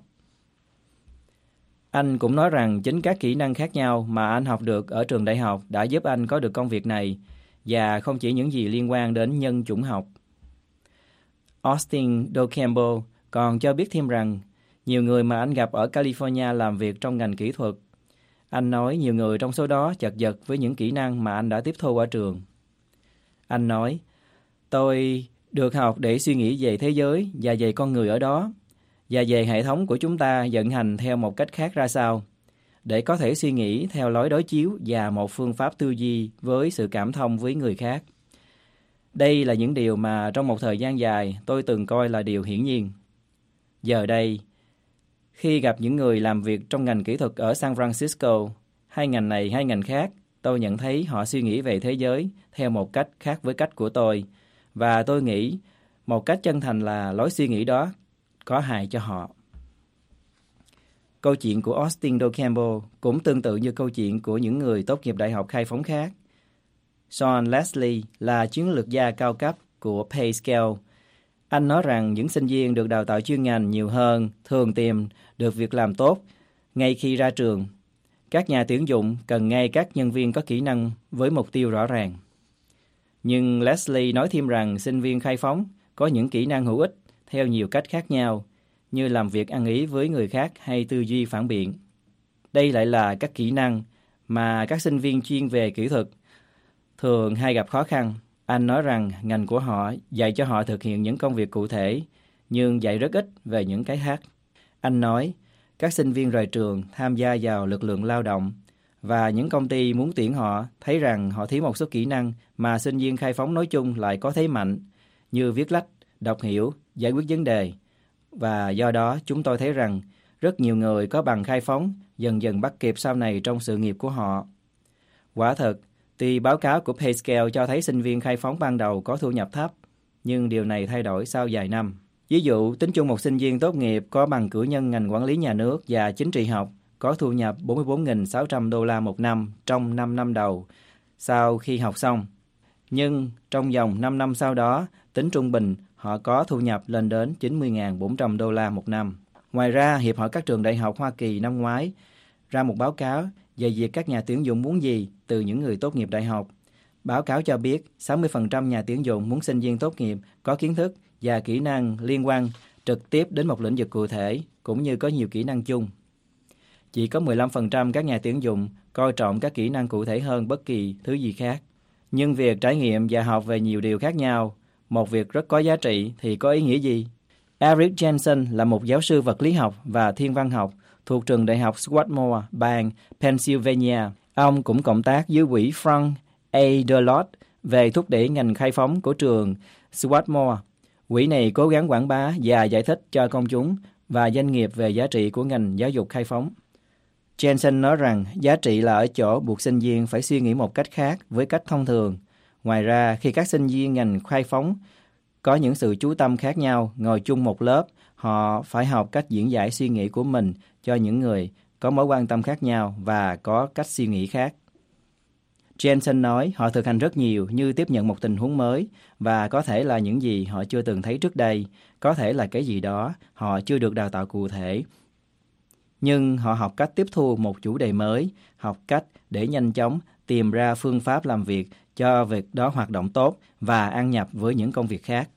Anh cũng nói rằng chính các kỹ năng khác nhau mà anh học được ở trường đại học đã giúp anh có được công việc này, và không chỉ những gì liên quan đến nhân chủng học. Austin Do Campbell còn cho biết thêm rằng nhiều người mà anh gặp ở California làm việc trong ngành kỹ thuật. Anh nói nhiều người trong số đó chật vật với những kỹ năng mà anh đã tiếp thu ở trường. Anh nói, tôi được học để suy nghĩ về thế giới và về con người ở đó, và về hệ thống của chúng ta vận hành theo một cách khác ra sao, để có thể suy nghĩ theo lối đối chiếu và một phương pháp tư duy với sự cảm thông với người khác. Đây là những điều mà trong một thời gian dài tôi từng coi là điều hiển nhiên. Giờ đây, khi gặp những người làm việc trong ngành kỹ thuật ở San Francisco, hay ngành này hay ngành khác, tôi nhận thấy họ suy nghĩ về thế giới theo một cách khác với cách của tôi. Và tôi nghĩ một cách chân thành là lối suy nghĩ đó có hại cho họ. Câu chuyện của Austin Do Campbell cũng tương tự như câu chuyện của những người tốt nghiệp đại học khai phóng khác. Sean Leslie là chiến lược gia cao cấp của PayScale. Anh nói rằng những sinh viên được đào tạo chuyên ngành nhiều hơn thường tìm được việc làm tốt ngay khi ra trường. Các nhà tuyển dụng cần ngay các nhân viên có kỹ năng với mục tiêu rõ ràng. Nhưng Leslie nói thêm rằng sinh viên khai phóng có những kỹ năng hữu ích theo nhiều cách khác nhau, như làm việc ăn ý với người khác hay tư duy phản biện. Đây lại là các kỹ năng mà các sinh viên chuyên về kỹ thuật thường hay gặp khó khăn. Anh nói rằng ngành của họ dạy cho họ thực hiện những công việc cụ thể, nhưng dạy rất ít về những cái khác. Anh nói, các sinh viên rời trường tham gia vào lực lượng lao động, và những công ty muốn tuyển họ thấy rằng họ thiếu một số kỹ năng mà sinh viên khai phóng nói chung lại có thế mạnh, như viết lách, đọc hiểu, giải quyết vấn đề. Và do đó chúng tôi thấy rằng rất nhiều người có bằng khai phóng dần dần bắt kịp sau này trong sự nghiệp của họ. Quả thật, tuy báo cáo của PayScale cho thấy sinh viên khai phóng ban đầu có thu nhập thấp, nhưng điều này thay đổi sau vài năm. Ví dụ, tính chung một sinh viên tốt nghiệp có bằng cử nhân ngành quản lý nhà nước và chính trị học có thu nhập bốn mươi bốn nghìn sáu trăm đô la một năm trong năm năm đầu sau khi học xong. Nhưng trong vòng năm năm sau đó, tính trung bình, họ có thu nhập lên đến chín mươi nghìn bốn trăm đô la một năm. Ngoài ra, Hiệp hội các trường đại học Hoa Kỳ năm ngoái ra một báo cáo về việc các nhà tuyển dụng muốn gì từ những người tốt nghiệp đại học. Báo cáo cho biết sáu mươi phần trăm nhà tuyển dụng muốn sinh viên tốt nghiệp có kiến thức và kỹ năng liên quan trực tiếp đến một lĩnh vực cụ thể, cũng như có nhiều kỹ năng chung. Chỉ có mười lăm phần trăm các nhà tuyển dụng coi trọng các kỹ năng cụ thể hơn bất kỳ thứ gì khác. Nhưng việc trải nghiệm và học về nhiều điều khác nhau, một việc rất có giá trị thì có ý nghĩa gì? Eric Jensen là một giáo sư vật lý học và thiên văn học thuộc trường đại học Swarthmore, bang Pennsylvania. Ông cũng cộng tác với quỹ Frank A. Delort về thúc đẩy ngành khai phóng của trường Swarthmore. Quỹ này cố gắng quảng bá và giải thích cho công chúng và doanh nghiệp về giá trị của ngành giáo dục khai phóng. Jensen nói rằng giá trị là ở chỗ buộc sinh viên phải suy nghĩ một cách khác với cách thông thường. Ngoài ra, khi các sinh viên ngành khai phóng có những sự chú tâm khác nhau ngồi chung một lớp, họ phải học cách diễn giải suy nghĩ của mình cho những người có mối quan tâm khác nhau và có cách suy nghĩ khác. Jensen nói họ thực hành rất nhiều, như tiếp nhận một tình huống mới, và có thể là những gì họ chưa từng thấy trước đây, có thể là cái gì đó họ chưa được đào tạo cụ thể. Nhưng họ học cách tiếp thu một chủ đề mới, học cách để nhanh chóng tìm ra phương pháp làm việc cho việc đó hoạt động tốt và ăn nhập với những công việc khác.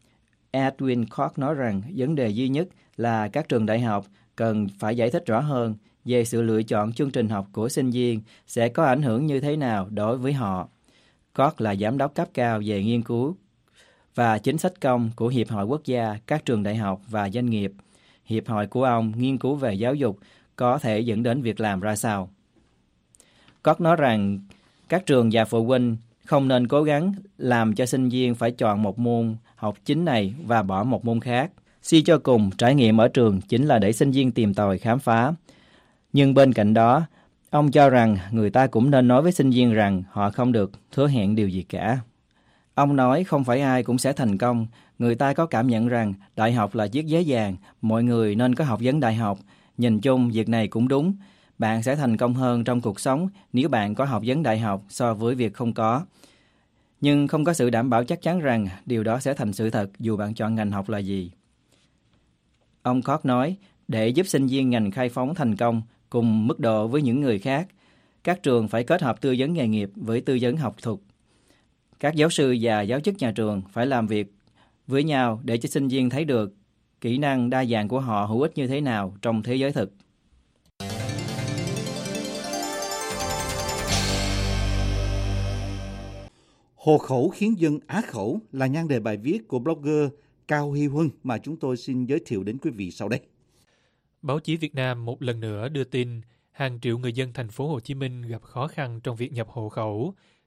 Edwin Koch nói rằng vấn đề duy nhất là các trường đại học cần phải giải thích rõ hơn về sự lựa chọn chương trình học của sinh viên sẽ có ảnh hưởng như thế nào đối với họ. Koch là giám đốc cấp cao về nghiên cứu và chính sách công của Hiệp hội Quốc gia các trường đại học và doanh nghiệp. Hiệp hội của ông nghiên cứu về giáo dục có thể dẫn đến việc làm ra sao. Koch nói rằng các trường và phụ huynh không nên cố gắng làm cho sinh viên phải chọn một môn học chính này và bỏ một môn khác. Suy cho cùng, trải nghiệm ở trường chính là để sinh viên tìm tòi khám phá. Nhưng bên cạnh đó, ông cho rằng người ta cũng nên nói với sinh viên rằng họ không được hứa hẹn điều gì cả. Ông nói không phải ai cũng sẽ thành công. Người ta có cảm nhận rằng đại học là chiếc vé vàng, mọi người nên có học vấn đại học. Nhìn chung, việc này cũng đúng. Bạn sẽ thành công hơn trong cuộc sống nếu bạn có học vấn đại học so với việc không có. Nhưng không có sự đảm bảo chắc chắn rằng điều đó sẽ thành sự thật dù bạn chọn ngành học là gì. Ông Koch nói, để giúp sinh viên ngành khai phóng thành công cùng mức độ với những người khác, các trường phải kết hợp tư vấn nghề nghiệp với tư vấn học thuật. Các giáo sư và giáo chức nhà trường phải làm việc với nhau để cho sinh viên thấy được kỹ năng đa dạng của họ hữu ích như thế nào trong thế giới thực. Hộ khẩu khiến dân á khẩu là nhan đề bài viết của blogger Cao Hy Huân mà chúng tôi xin giới thiệu đến quý vị sau đây. Báo chí Việt Nam một lần nữa đưa tin hàng triệu người dân thành phố Hồ Chí Minh gặp khó khăn trong việc nhập hộ khẩu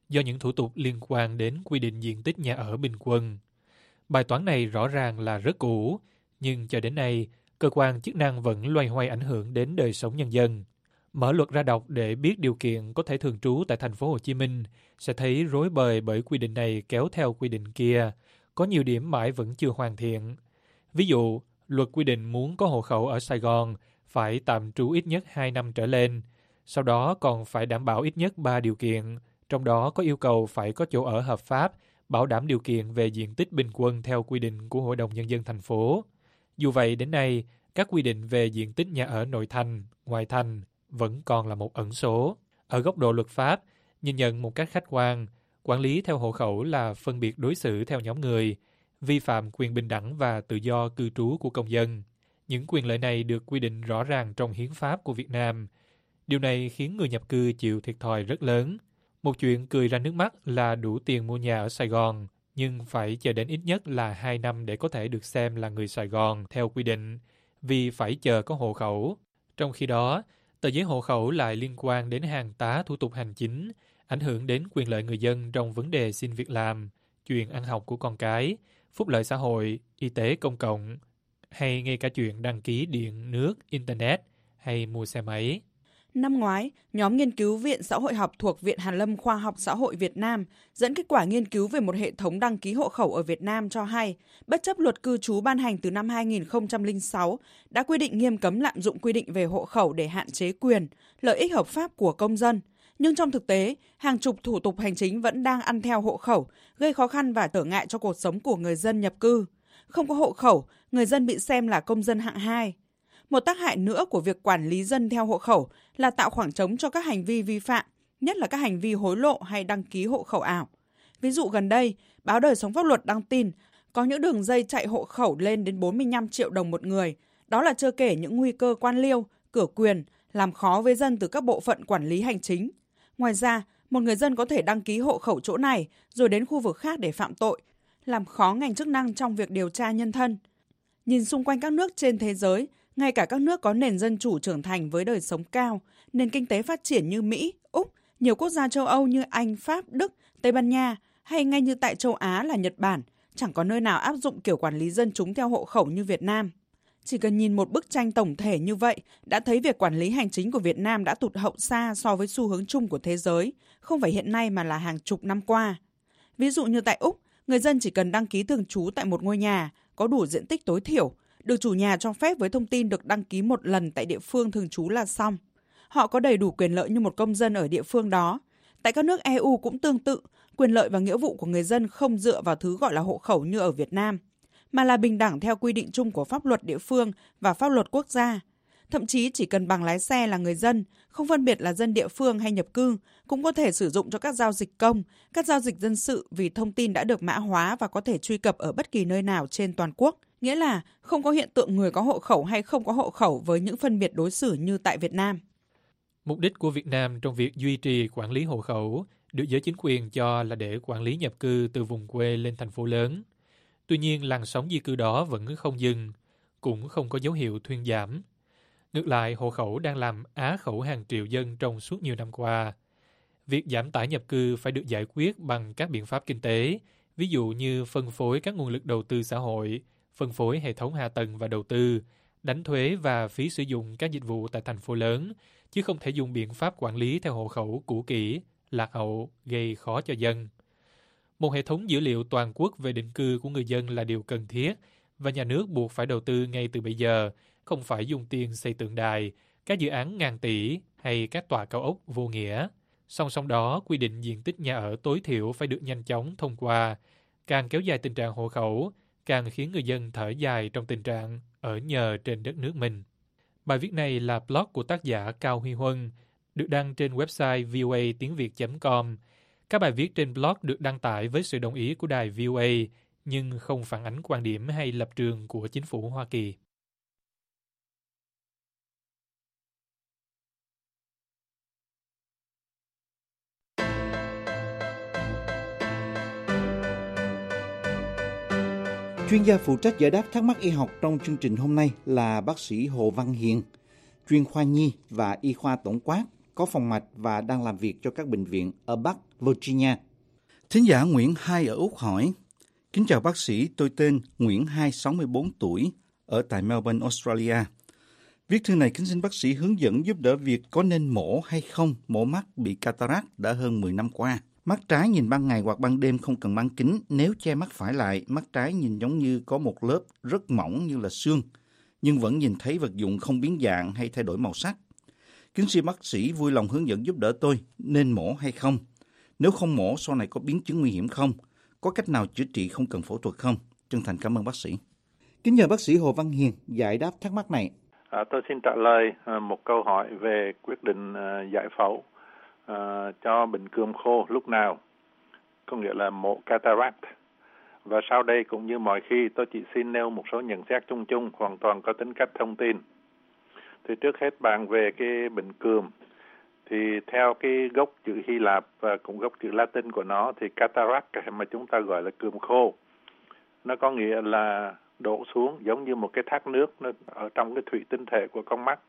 do những thủ tục liên quan đến quy định diện tích nhà ở bình quân. Bài toán này rõ ràng là rất cũ, nhưng cho đến nay, cơ quan chức năng vẫn loay hoay ảnh hưởng đến đời sống nhân dân. Mở luật ra đọc để biết điều kiện có thể thường trú tại thành phố Hồ Chí Minh sẽ thấy rối bời bởi quy định này kéo theo quy định kia, có nhiều điểm mãi vẫn chưa hoàn thiện. Ví dụ, luật quy định muốn có hộ khẩu ở Sài Gòn phải tạm trú ít nhất hai năm trở lên, sau đó còn phải đảm bảo ít nhất ba điều kiện, trong đó có yêu cầu phải có chỗ ở hợp pháp, bảo đảm điều kiện về diện tích bình quân theo quy định của Hội đồng Nhân dân thành phố. Dù vậy, đến nay, các quy định về diện tích nhà ở nội thành, ngoại thành vẫn còn là một ẩn số. Ở góc độ luật pháp, nhìn nhận một cách khách quan, quản lý theo hộ khẩu là phân biệt đối xử theo nhóm người, vi phạm quyền bình đẳng và tự do cư trú của công dân. Những quyền lợi này được quy định rõ ràng trong hiến pháp của Việt Nam. Điều này khiến người nhập cư chịu thiệt thòi rất lớn. Một chuyện cười ra nước mắt là đủ tiền mua nhà ở Sài Gòn, nhưng phải chờ đến ít nhất là hai năm để có thể được xem là người Sài Gòn theo quy định, vì phải chờ có hộ khẩu. Trong khi đó, tờ giấy hộ khẩu lại liên quan đến hàng tá thủ tục hành chính, ảnh hưởng đến quyền lợi người dân trong vấn đề xin việc làm, chuyện ăn học của con cái, phúc lợi xã hội, y tế công cộng, hay ngay cả chuyện đăng ký điện, nước, Internet hay mua xe máy. Năm ngoái, nhóm nghiên cứu Viện Xã hội học thuộc Viện Hàn lâm Khoa học Xã hội Việt Nam dẫn kết quả nghiên cứu về một hệ thống đăng ký hộ khẩu ở Việt Nam cho hay, bất chấp luật cư trú ban hành từ năm hai nghìn không trăm lẻ sáu đã quy định nghiêm cấm lạm dụng quy định về hộ khẩu để hạn chế quyền, lợi ích hợp pháp của công dân. Nhưng trong thực tế, hàng chục thủ tục hành chính vẫn đang ăn theo hộ khẩu, gây khó khăn và trở ngại cho cuộc sống của người dân nhập cư. Không có hộ khẩu, người dân bị xem là công dân hạng hai. Một tác hại nữa của việc quản lý dân theo hộ khẩu là tạo khoảng trống cho các hành vi vi phạm, nhất là các hành vi hối lộ hay đăng ký hộ khẩu ảo. Ví dụ gần đây, báo Đời Sống Pháp Luật đăng tin có những đường dây chạy hộ khẩu lên đến bốn mươi lăm triệu đồng một người. Đó là chưa kể những nguy cơ quan liêu, cửa quyền, làm khó với dân từ các bộ phận quản lý hành chính. Ngoài ra, một người dân có thể đăng ký hộ khẩu chỗ này rồi đến khu vực khác để phạm tội, làm khó ngành chức năng trong việc điều tra nhân thân. Nhìn xung quanh các nước trên thế giới, ngay cả các nước có nền dân chủ trưởng thành với đời sống cao, nền kinh tế phát triển như Mỹ, Úc, nhiều quốc gia châu Âu như Anh, Pháp, Đức, Tây Ban Nha hay ngay như tại châu Á là Nhật Bản, chẳng có nơi nào áp dụng kiểu quản lý dân chúng theo hộ khẩu như Việt Nam. Chỉ cần nhìn một bức tranh tổng thể như vậy đã thấy việc quản lý hành chính của Việt Nam đã tụt hậu xa so với xu hướng chung của thế giới, không phải hiện nay mà là hàng chục năm qua. Ví dụ như tại Úc, người dân chỉ cần đăng ký thường trú tại một ngôi nhà, có đủ diện tích tối thiểu, được chủ nhà cho phép với thông tin được đăng ký một lần tại địa phương thường trú là xong. Họ có đầy đủ quyền lợi như một công dân ở địa phương đó. Tại các nước e u cũng tương tự, quyền lợi và nghĩa vụ của người dân không dựa vào thứ gọi là hộ khẩu như ở Việt Nam, mà là bình đẳng theo quy định chung của pháp luật địa phương và pháp luật quốc gia. Thậm chí chỉ cần bằng lái xe là người dân, không phân biệt là dân địa phương hay nhập cư, cũng có thể sử dụng cho các giao dịch công, các giao dịch dân sự vì thông tin đã được mã hóa và có thể truy cập ở bất kỳ nơi nào trên toàn quốc. Nghĩa là không có hiện tượng người có hộ khẩu hay không có hộ khẩu với những phân biệt đối xử như tại Việt Nam. Mục đích của Việt Nam trong việc duy trì quản lý hộ khẩu được giới chính quyền cho là để quản lý nhập cư từ vùng quê lên thành phố lớn. Tuy nhiên, làn sóng di cư đó vẫn không dừng, cũng không có dấu hiệu thuyên giảm. Ngược lại, hộ khẩu đang làm á khẩu hàng triệu dân trong suốt nhiều năm qua. Việc giảm tải nhập cư phải được giải quyết bằng các biện pháp kinh tế, ví dụ như phân phối các nguồn lực đầu tư xã hội, phân phối hệ thống hạ tầng và đầu tư, đánh thuế và phí sử dụng các dịch vụ tại thành phố lớn, chứ không thể dùng biện pháp quản lý theo hộ khẩu cũ kỹ, lạc hậu, gây khó cho dân. Một hệ thống dữ liệu toàn quốc về định cư của người dân là điều cần thiết, và nhà nước buộc phải đầu tư ngay từ bây giờ, không phải dùng tiền xây tượng đài, các dự án ngàn tỷ hay các tòa cao ốc vô nghĩa. Song song đó, quy định diện tích nhà ở tối thiểu phải được nhanh chóng thông qua. Càng kéo dài tình trạng hộ khẩu, càng khiến người dân thở dài trong tình trạng ở nhờ trên đất nước mình. Bài viết này là blog của tác giả Cao Huy Huân, được đăng trên website v o a tiếng việt chấm com. Các bài viết trên blog được đăng tải với sự đồng ý của đài vê o a, nhưng không phản ánh quan điểm hay lập trường của chính phủ Hoa Kỳ. Chuyên gia phụ trách giải đáp thắc mắc y học trong chương trình hôm nay là bác sĩ Hồ Văn Hiền, chuyên khoa nhi và y khoa tổng quát, có phòng mạch và đang làm việc cho các bệnh viện ở Bắc Virginia. Thính giả Nguyễn Hai ở Úc hỏi: Kính chào bác sĩ, tôi tên Nguyễn Hai, sáu mươi bốn tuổi, ở tại Melbourne, Australia. Viết thư này kính xin bác sĩ hướng dẫn giúp đỡ việc có nên mổ hay không mổ mắt bị cataract đã hơn mười năm qua. Mắt trái nhìn ban ngày hoặc ban đêm không cần mang kính, nếu che mắt phải lại, mắt trái nhìn giống như có một lớp rất mỏng như là xương, nhưng vẫn nhìn thấy vật dụng không biến dạng hay thay đổi màu sắc. Kính xin bác sĩ vui lòng hướng dẫn giúp đỡ tôi nên mổ hay không. Nếu không mổ, sau này có biến chứng nguy hiểm không? Có cách nào chữa trị không cần phẫu thuật không? Chân thành cảm ơn bác sĩ. Kính nhờ bác sĩ Hồ Văn Hiền giải đáp thắc mắc này. À, tôi xin trả lời à, một câu hỏi về quyết định à, giải phẫu à, cho bệnh cườm khô lúc nào, có nghĩa là mổ cataract. Và sau đây cũng như mọi khi, tôi chỉ xin nêu một số nhận xét chung chung, hoàn toàn có tính cách thông tin. Thì trước hết bàn về cái bệnh cườm, thì theo cái gốc chữ Hy Lạp và cũng gốc chữ Latin của nó, thì cataract mà chúng ta gọi là cườm khô, nó có nghĩa là đổ xuống giống như một cái thác nước nó ở trong cái thủy tinh thể của con mắt,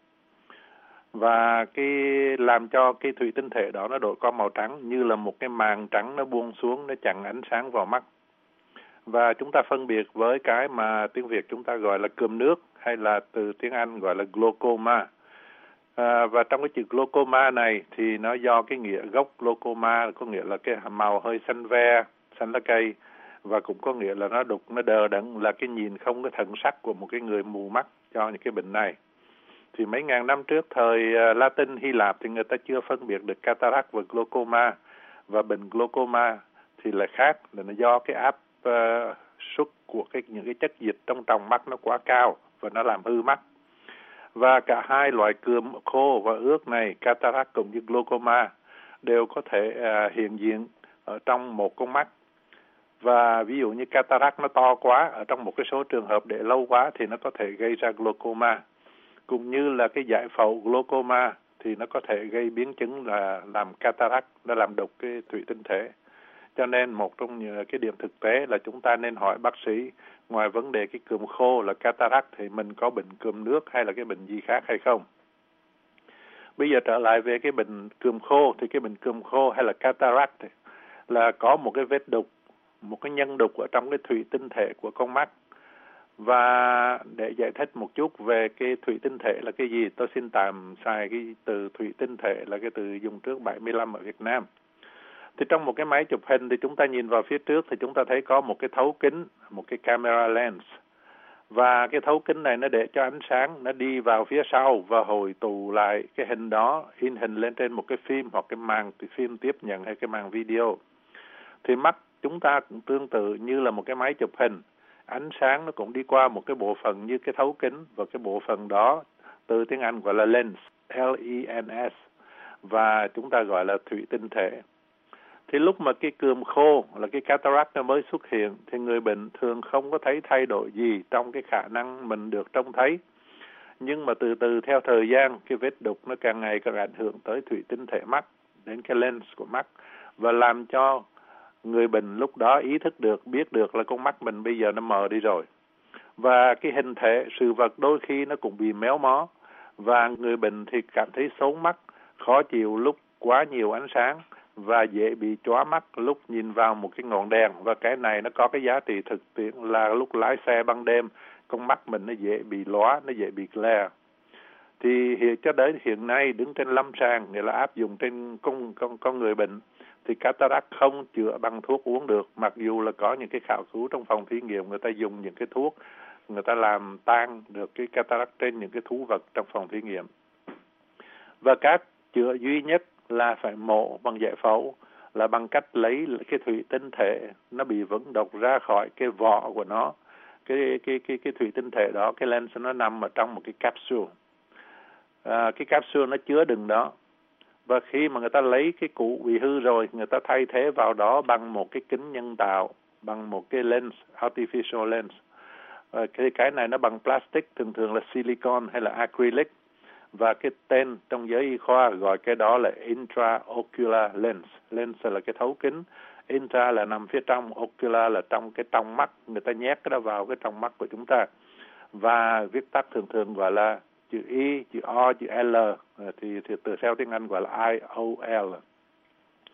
và cái làm cho cái thủy tinh thể đó nó đổi qua màu trắng, như là một cái màng trắng nó buông xuống, nó chặn ánh sáng vào mắt. Và chúng ta phân biệt với cái mà tiếng Việt chúng ta gọi là cườm nước, hay là từ tiếng Anh gọi là glaucoma. À, và trong cái chữ glaucoma này thì nó do cái nghĩa gốc glaucoma, có nghĩa là cái màu hơi xanh ve, xanh lá cây, và cũng có nghĩa là nó đục, nó đờ đẫn, là cái nhìn không có thần sắc của một cái người mù mắt cho những cái bệnh này. Thì mấy ngàn năm trước, thời uh, Latin Hy Lạp thì người ta chưa phân biệt được cataract và glaucoma, và bệnh glaucoma thì là khác, là nó do cái áp uh, suất của cái những cái chất dịch trong tròng mắt nó quá cao và nó làm hư mắt. Và cả hai loại cườm khô và ướt này, cataract cũng như glaucoma, đều có thể uh, hiện diện ở trong một con mắt. Và ví dụ như cataract nó to quá, ở trong một cái số trường hợp để lâu quá thì nó có thể gây ra glaucoma. Cũng như là cái giải phẫu glaucoma thì nó có thể gây biến chứng là làm cataract, nó làm đục cái thủy tinh thể. Cho nên một trong những cái điểm thực tế là chúng ta nên hỏi bác sĩ, ngoài vấn đề cái cườm khô là cataract thì mình có bệnh cườm nước hay là cái bệnh gì khác hay không. Bây giờ trở lại về cái bệnh cườm khô, thì cái bệnh cườm khô hay là cataract là có một cái vết đục, một cái nhân đục ở trong cái thủy tinh thể của con mắt. Và để giải thích một chút về cái thủy tinh thể là cái gì, tôi xin tạm xài cái từ thủy tinh thể là cái từ dùng trước bảy mươi lăm ở Việt Nam. Thì trong một cái máy chụp hình thì chúng ta nhìn vào phía trước thì chúng ta thấy có một cái thấu kính, một cái camera lens. Và cái thấu kính này nó để cho ánh sáng nó đi vào phía sau và hồi tụ lại cái hình đó, in hình lên trên một cái phim hoặc cái màng phim tiếp nhận hay cái màng video. Thì mắt chúng ta cũng tương tự như là một cái máy chụp hình. Ánh sáng nó cũng đi qua một cái bộ phận như cái thấu kính, và cái bộ phận đó từ tiếng Anh gọi là lens, L E N S, và chúng ta gọi là thủy tinh thể. Thì lúc mà cái cườm khô là cái cataract nó mới xuất hiện thì người bệnh thường không có thấy thay đổi gì trong cái khả năng mình được trông thấy. Nhưng mà từ từ theo thời gian, cái vết đục nó càng ngày càng ảnh hưởng tới thủy tinh thể mắt, đến cái lens của mắt, và làm cho người bệnh lúc đó ý thức được, biết được là con mắt mình bây giờ nó mờ đi rồi. Và cái hình thể, sự vật đôi khi nó cũng bị méo mó, và người bệnh thì cảm thấy xấu mắt, khó chịu lúc quá nhiều ánh sáng, và dễ bị chóa mắt lúc nhìn vào một cái ngọn đèn. Và cái này nó có cái giá trị thực tiễn là lúc lái xe ban đêm, con mắt mình nó dễ bị lóa, nó dễ bị glare. Thì hiện cho đến hiện nay đứng trên lâm sàng, nghĩa là áp dụng trên con, con, con người bệnh, thì cataract không chữa bằng thuốc uống được, mặc dù là có những cái khảo cứu trong phòng thí nghiệm người ta dùng những cái thuốc, người ta làm tan được cái cataract trên những cái thú vật trong phòng thí nghiệm. Và cách chữa duy nhất là phải mổ bằng giải phẫu, là bằng cách lấy cái thủy tinh thể nó bị vấn độc ra khỏi cái vỏ của nó. Cái cái cái cái thủy tinh thể đó, cái lens nó nằm ở trong một cái capsule. À, cái capsule nó chứa đựng đó. Và khi mà người ta lấy cái cũ bị hư rồi, người ta thay thế vào đó bằng một cái kính nhân tạo, bằng một cái lens, artificial lens. À, cái cái này nó bằng plastic, thường thường là silicon hay là acrylic. Và cái tên trong giới y khoa gọi cái đó là intraocular lens. Lens là cái thấu kính, intra là nằm phía trong, ocular là trong cái trong mắt. Người ta nhét cái đó vào cái trong mắt của chúng ta. Và viết tắt thường thường gọi là chữ I, chữ O, chữ L, thì, thì từ theo tiếng Anh gọi là I O L.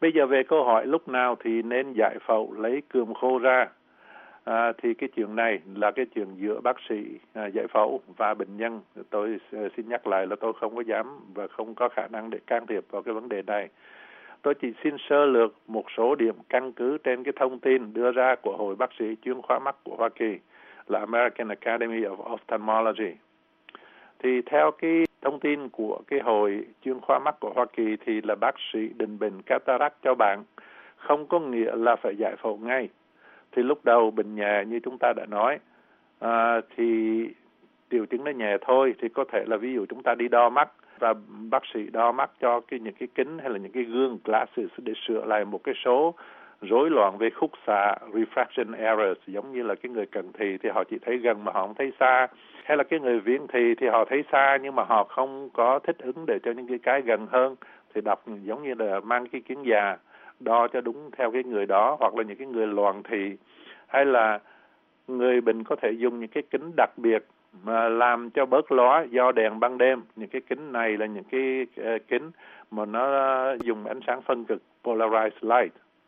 Bây giờ về câu hỏi lúc nào thì nên giải phẫu lấy cườm khô ra, à, thì cái chuyện này là cái chuyện giữa bác sĩ à, giải phẫu và bệnh nhân. Tôi xin nhắc lại là tôi không có dám và không có khả năng để can thiệp vào cái vấn đề này. Tôi chỉ xin sơ lược một số điểm căn cứ trên cái thông tin đưa ra của Hội Bác sĩ chuyên khoa mắt của Hoa Kỳ là American Academy of Ophthalmology. Thì theo cái thông tin của cái Hội chuyên khoa mắt của Hoa Kỳ thì là bác sĩ định bệnh cataract cho bạn không có nghĩa là phải giải phẫu ngay. Thì lúc đầu bệnh nhẹ như chúng ta đã nói, à, thì triệu chứng nó nhẹ thôi, thì có thể là ví dụ chúng ta đi đo mắt và bác sĩ đo mắt cho cái những cái kính hay là những cái gương glasses để sửa lại một cái số rối loạn về khúc xạ refraction errors, giống như là cái người cận thị thì họ chỉ thấy gần mà họ không thấy xa, hay là cái người viễn thị thì họ thấy xa nhưng mà họ không có thích ứng để cho những cái cái gần hơn, thì đọc giống như là mang cái kiến già đo cho đúng theo cái người đó, hoặc là những cái người loạn thị, hay là người bệnh có thể dùng những cái kính đặc biệt mà làm cho bớt lóa do đèn ban đêm. Những cái kính này là những cái uh, kính mà nó dùng ánh sáng phân cực polarized light.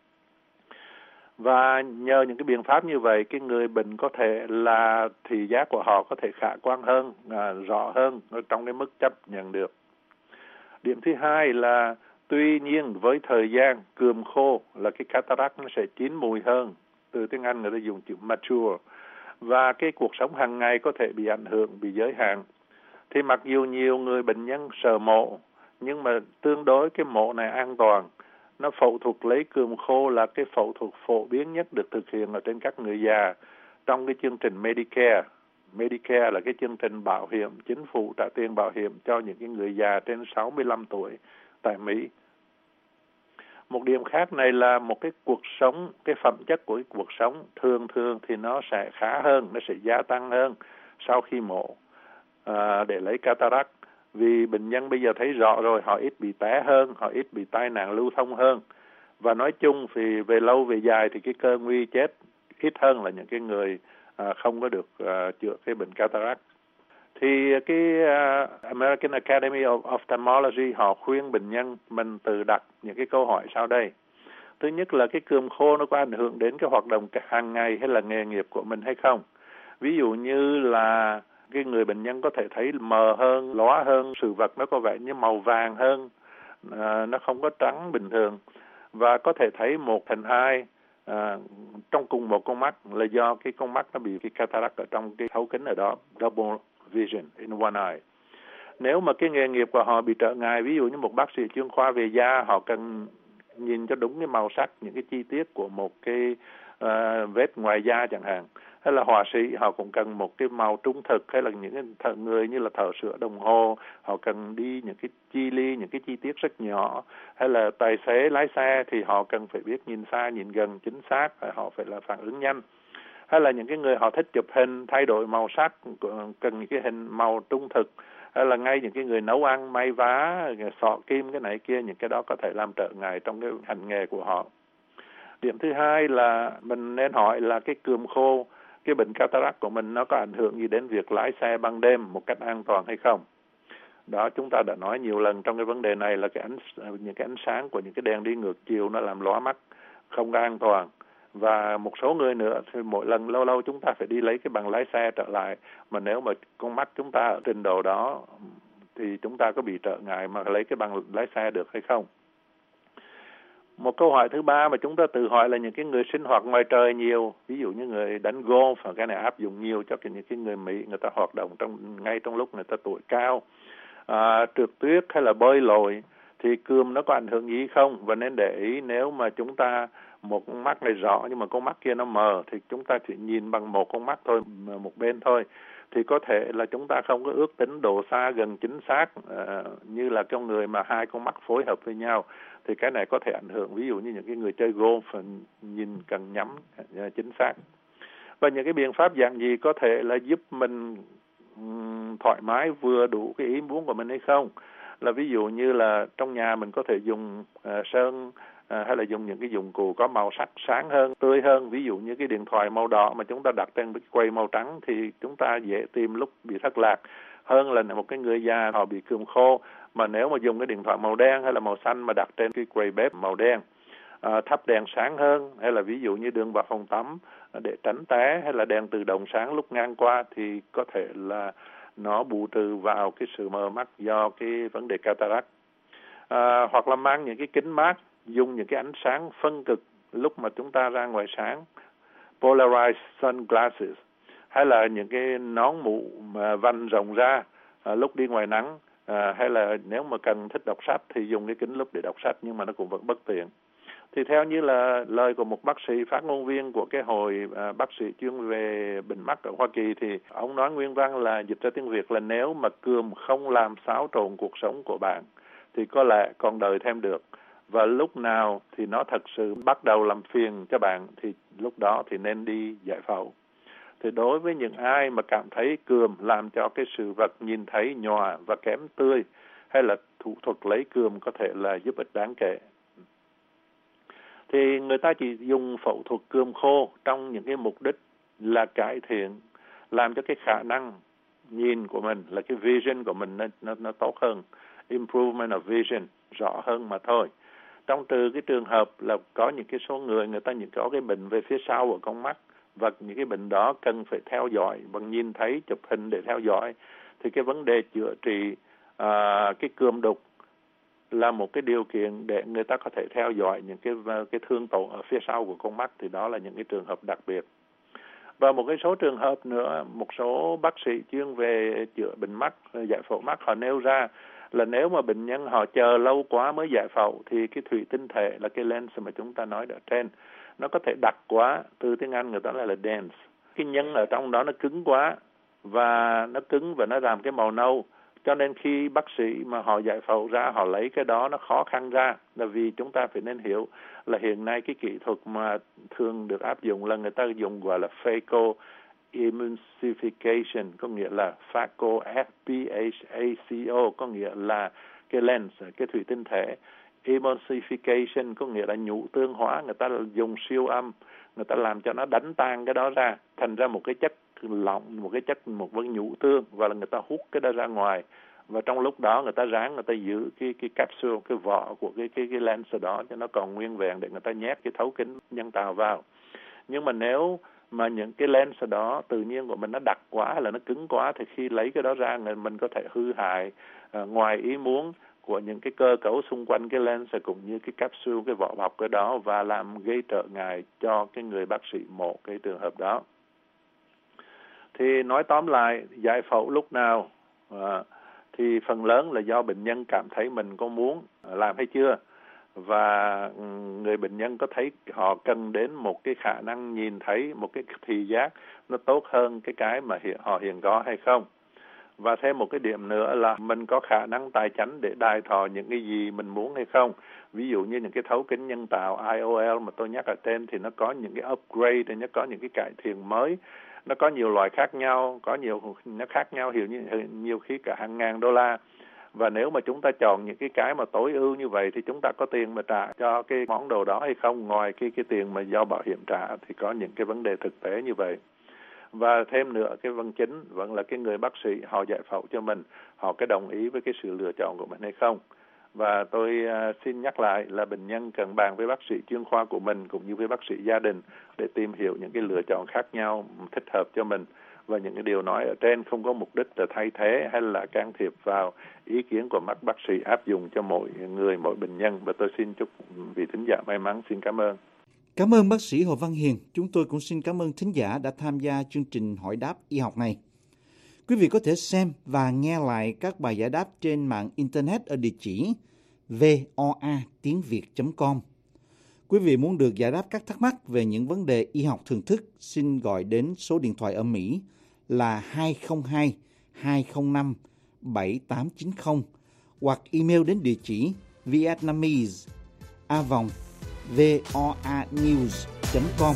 Và nhờ những cái biện pháp như vậy, cái người bệnh có thể là thị giác của họ có thể khả quan hơn, à, rõ hơn trong cái mức chấp nhận được. Điểm thứ hai là tuy nhiên với thời gian, cườm khô là cái cataract nó sẽ chín mùi hơn. Từ tiếng Anh người ta dùng chữ mature. Và cái cuộc sống hàng ngày có thể bị ảnh hưởng, bị giới hạn. Thì mặc dù nhiều người bệnh nhân sợ mổ, nhưng mà tương đối cái mổ này an toàn. Nó phẫu thuật lấy cườm khô là cái phẫu thuật phổ biến nhất được thực hiện ở trên các người già trong cái chương trình Medicare. Medicare là cái chương trình bảo hiểm, chính phủ trả tiền bảo hiểm cho những cái người già trên sáu mươi lăm tuổi tại Mỹ. Một điểm khác này là một cái cuộc sống, cái phẩm chất của cái cuộc sống thường thường thì nó sẽ khá hơn, nó sẽ gia tăng hơn sau khi mổ à, để lấy cataract. Vì bệnh nhân bây giờ thấy rõ rồi, họ ít bị té hơn, họ ít bị tai nạn lưu thông hơn. Và nói chung thì về lâu về dài thì cái cơ nguy chết ít hơn là những cái người à, không có được à, chữa cái bệnh cataract. Thì cái uh, American Academy of Ophthalmology họ khuyên bệnh nhân mình tự đặt những cái câu hỏi sau đây. Thứ nhất là cái cườm khô nó có ảnh hưởng đến cái hoạt động hàng ngày hay là nghề nghiệp của mình hay không? Ví dụ như là cái người bệnh nhân có thể thấy mờ hơn, lóa hơn, sự vật nó có vẻ như màu vàng hơn, à, nó không có trắng bình thường. Và có thể thấy một thành hai à, trong cùng một con mắt là do cái con mắt nó bị cái cataract ở trong cái thấu kính ở đó, double vision in one eye. Nếu mà cái nghề nghiệp của họ bị trở ngại, ví dụ như một bác sĩ chuyên khoa về da, họ cần nhìn cho đúng cái màu sắc, những cái chi tiết của một cái uh, vết ngoài da chẳng hạn, hay là họa sĩ họ cũng cần một cái màu trung thực, hay là những cái thợ người như là thợ sửa đồng hồ họ cần đi những cái chi ly, những cái chi tiết rất nhỏ, hay là tài xế lái xe thì họ cần phải biết nhìn xa nhìn gần chính xác, họ phải là phản ứng nhanh, hay là những cái người họ thích chụp hình thay đổi màu sắc, cần những cái hình màu trung thực, hay là ngay những cái người nấu ăn, may vá, sọ kim cái này kia, những cái đó có thể làm trở ngại trong cái hành nghề của họ. Điểm thứ hai là mình nên hỏi là cái cườm khô, cái bệnh cataract của mình nó có ảnh hưởng gì đến việc lái xe ban đêm một cách an toàn hay không? Đó, chúng ta đã nói nhiều lần trong cái vấn đề này là cái ánh những cái ánh sáng của những cái đèn đi ngược chiều nó làm lóa mắt, không có an toàn. Và một số người nữa thì mỗi lần lâu lâu chúng ta phải đi lấy cái bằng lái xe trở lại, mà nếu mà con mắt chúng ta ở trình độ đó thì chúng ta có bị trở ngại mà lấy cái bằng lái xe được hay không? Một câu hỏi thứ ba mà chúng ta tự hỏi là những cái người sinh hoạt ngoài trời nhiều, ví dụ như người đánh golf, và cái này áp dụng nhiều cho những cái người Mỹ, người ta hoạt động trong ngay trong lúc người ta tuổi cao, à, trượt tuyết hay là bơi lội, thì cườm nó có ảnh hưởng gì không? Và nên để ý nếu mà chúng ta một con mắt này rõ nhưng mà con mắt kia nó mờ thì chúng ta chỉ nhìn bằng một con mắt thôi, một bên thôi, thì có thể là chúng ta không có ước tính độ xa gần chính xác uh, như là con người mà hai con mắt phối hợp với nhau, thì cái này có thể ảnh hưởng. Ví dụ như những cái người chơi golf nhìn cần nhắm uh, chính xác. Và những cái biện pháp dạng gì có thể là giúp mình um, thoải mái vừa đủ cái ý muốn của mình hay không? Là ví dụ như là trong nhà mình có thể dùng uh, sơn À, hay là dùng những cái dụng cụ có màu sắc sáng hơn, tươi hơn. Ví dụ như cái điện thoại màu đỏ mà chúng ta đặt trên cái quầy màu trắng thì chúng ta dễ tìm lúc bị thất lạc hơn là một cái người già họ bị cườm khô. Mà nếu mà dùng cái điện thoại màu đen hay là màu xanh mà đặt trên cái quầy bếp màu đen à, thắp đèn sáng hơn, hay là ví dụ như đường vào phòng tắm để tránh té, hay là đèn tự động sáng lúc ngang qua, thì có thể là nó bù trừ vào cái sự mờ mắt do cái vấn đề cataract. À, hoặc là mang những cái kính mát, dùng những cái ánh sáng phân cực lúc mà chúng ta ra ngoài sáng, polarized sunglasses, hay là những cái nón mũ mà vành rộng ra à, lúc đi ngoài nắng, à, hay là nếu mà cần thích đọc sách thì dùng cái kính lúp để đọc sách, nhưng mà nó cũng vẫn bất tiện. Thì theo như là lời của một bác sĩ phát ngôn viên của cái hội à, bác sĩ chuyên về bệnh mắt ở Hoa Kỳ, thì ông nói nguyên văn là dịch ra tiếng Việt là nếu mà cườm không làm xáo trộn cuộc sống của bạn thì có lẽ còn đời thêm được. Và lúc nào thì nó thật sự bắt đầu làm phiền cho bạn thì lúc đó thì nên đi giải phẫu. Thì đối với những ai mà cảm thấy cườm làm cho cái sự vật nhìn thấy nhòa và kém tươi, hay là thủ thuật lấy cườm có thể là giúp ích đáng kể. Thì người ta chỉ dùng phẫu thuật cườm khô trong những cái mục đích là cải thiện, làm cho cái khả năng nhìn của mình, là cái vision của mình nó, nó, nó tốt hơn, improvement of vision, rõ hơn mà thôi. Trong trừ cái trường hợp là có những cái số người, người ta những có cái bệnh về phía sau của con mắt, và những cái bệnh đó cần phải theo dõi bằng nhìn thấy, chụp hình để theo dõi, thì cái vấn đề chữa trị à, cái cườm đục là một cái điều kiện để người ta có thể theo dõi những cái cái thương tổn ở phía sau của con mắt, thì đó là những cái trường hợp đặc biệt. Và một cái số trường hợp nữa, một số bác sĩ chuyên về chữa bệnh mắt, giải phẫu mắt, họ nêu ra là nếu mà bệnh nhân họ chờ lâu quá mới giải phẫu thì cái thủy tinh thể là cái lens mà chúng ta nói ở trên, nó có thể đặc quá, từ tiếng Anh người ta nói là dense. Cái nhân ở trong đó nó cứng quá, và nó cứng và nó làm cái màu nâu. Cho nên khi bác sĩ mà họ giải phẫu ra, họ lấy cái đó nó khó khăn ra. Là vì chúng ta phải nên hiểu là hiện nay cái kỹ thuật mà thường được áp dụng là người ta dùng gọi là phaco emulsification, có nghĩa là phaco, F P H A C O, có nghĩa là cái lens, cái thủy tinh thể. Emulsification có nghĩa là nhũ tương hóa, người ta dùng siêu âm, người ta làm cho nó đánh tan cái đó ra, thành ra một cái chất lỏng, một cái chất, một vấn nhũ tương, và là người ta hút cái đó ra ngoài. Và trong lúc đó người ta ráng, người ta giữ cái cái capsule, cái vỏ của cái cái cái lens đó cho nó còn nguyên vẹn để người ta nhét cái thấu kính nhân tạo vào. Nhưng mà nếu mà những cái lens đó tự nhiên của mình nó đặc quá hay là nó cứng quá, thì khi lấy cái đó ra mình có thể hư hại à, ngoài ý muốn của những cái cơ cấu xung quanh cái lens cũng như cái capsule, cái vỏ bọc cái đó, và làm gây trở ngại cho cái người bác sĩ mổ cái trường hợp đó. Thì nói tóm lại, giải phẫu lúc nào à, thì phần lớn là do bệnh nhân cảm thấy mình có muốn làm hay chưa, và người bệnh nhân có thấy họ cần đến một cái khả năng nhìn thấy, một cái thị giác nó tốt hơn cái cái mà hiện, họ hiện có hay không. Và thêm một cái điểm nữa là mình có khả năng tài chánh để đài thọ những cái gì mình muốn hay không. Ví dụ như những cái thấu kính nhân tạo I O L mà tôi nhắc ở trên thì nó có những cái upgrade, nó có những cái cải thiện mới. Nó có nhiều loại khác nhau, có nhiều nó khác nhau nhiều, nhiều khi cả hàng ngàn đô la. Và nếu mà chúng ta chọn những cái cái mà tối ưu như vậy thì chúng ta có tiền mà trả cho cái món đồ đó hay không, ngoài cái cái tiền mà do bảo hiểm trả, thì có những cái vấn đề thực tế như vậy. Và thêm nữa, cái vấn chính vẫn là cái người bác sĩ họ giải phẫu cho mình, họ có đồng ý với cái sự lựa chọn của mình hay không. Và tôi uh, xin nhắc lại là bệnh nhân cần bàn với bác sĩ chuyên khoa của mình cũng như với bác sĩ gia đình để tìm hiểu những cái lựa chọn khác nhau thích hợp cho mình. Và những cái điều nói ở trên không có mục đích là thay thế hay là can thiệp vào ý kiến của các bác sĩ áp dụng cho mỗi người, mỗi bệnh nhân. Và tôi xin chúc vị thính giả may mắn. Xin cảm ơn. Cảm ơn bác sĩ Hồ Văn Hiền. Chúng tôi cũng xin cảm ơn thính giả đã tham gia chương trình hỏi đáp y học này. Quý vị có thể xem và nghe lại các bài giải đáp trên mạng Internet ở địa chỉ voa tiếng việt chấm com. Quý vị muốn được giải đáp các thắc mắc về những vấn đề y học thường thức, xin gọi đến số điện thoại ở Mỹ là hai không hai hai không năm bảy tám chín không hoặc email đến địa chỉ vietnamese a vòng voanews chấm com.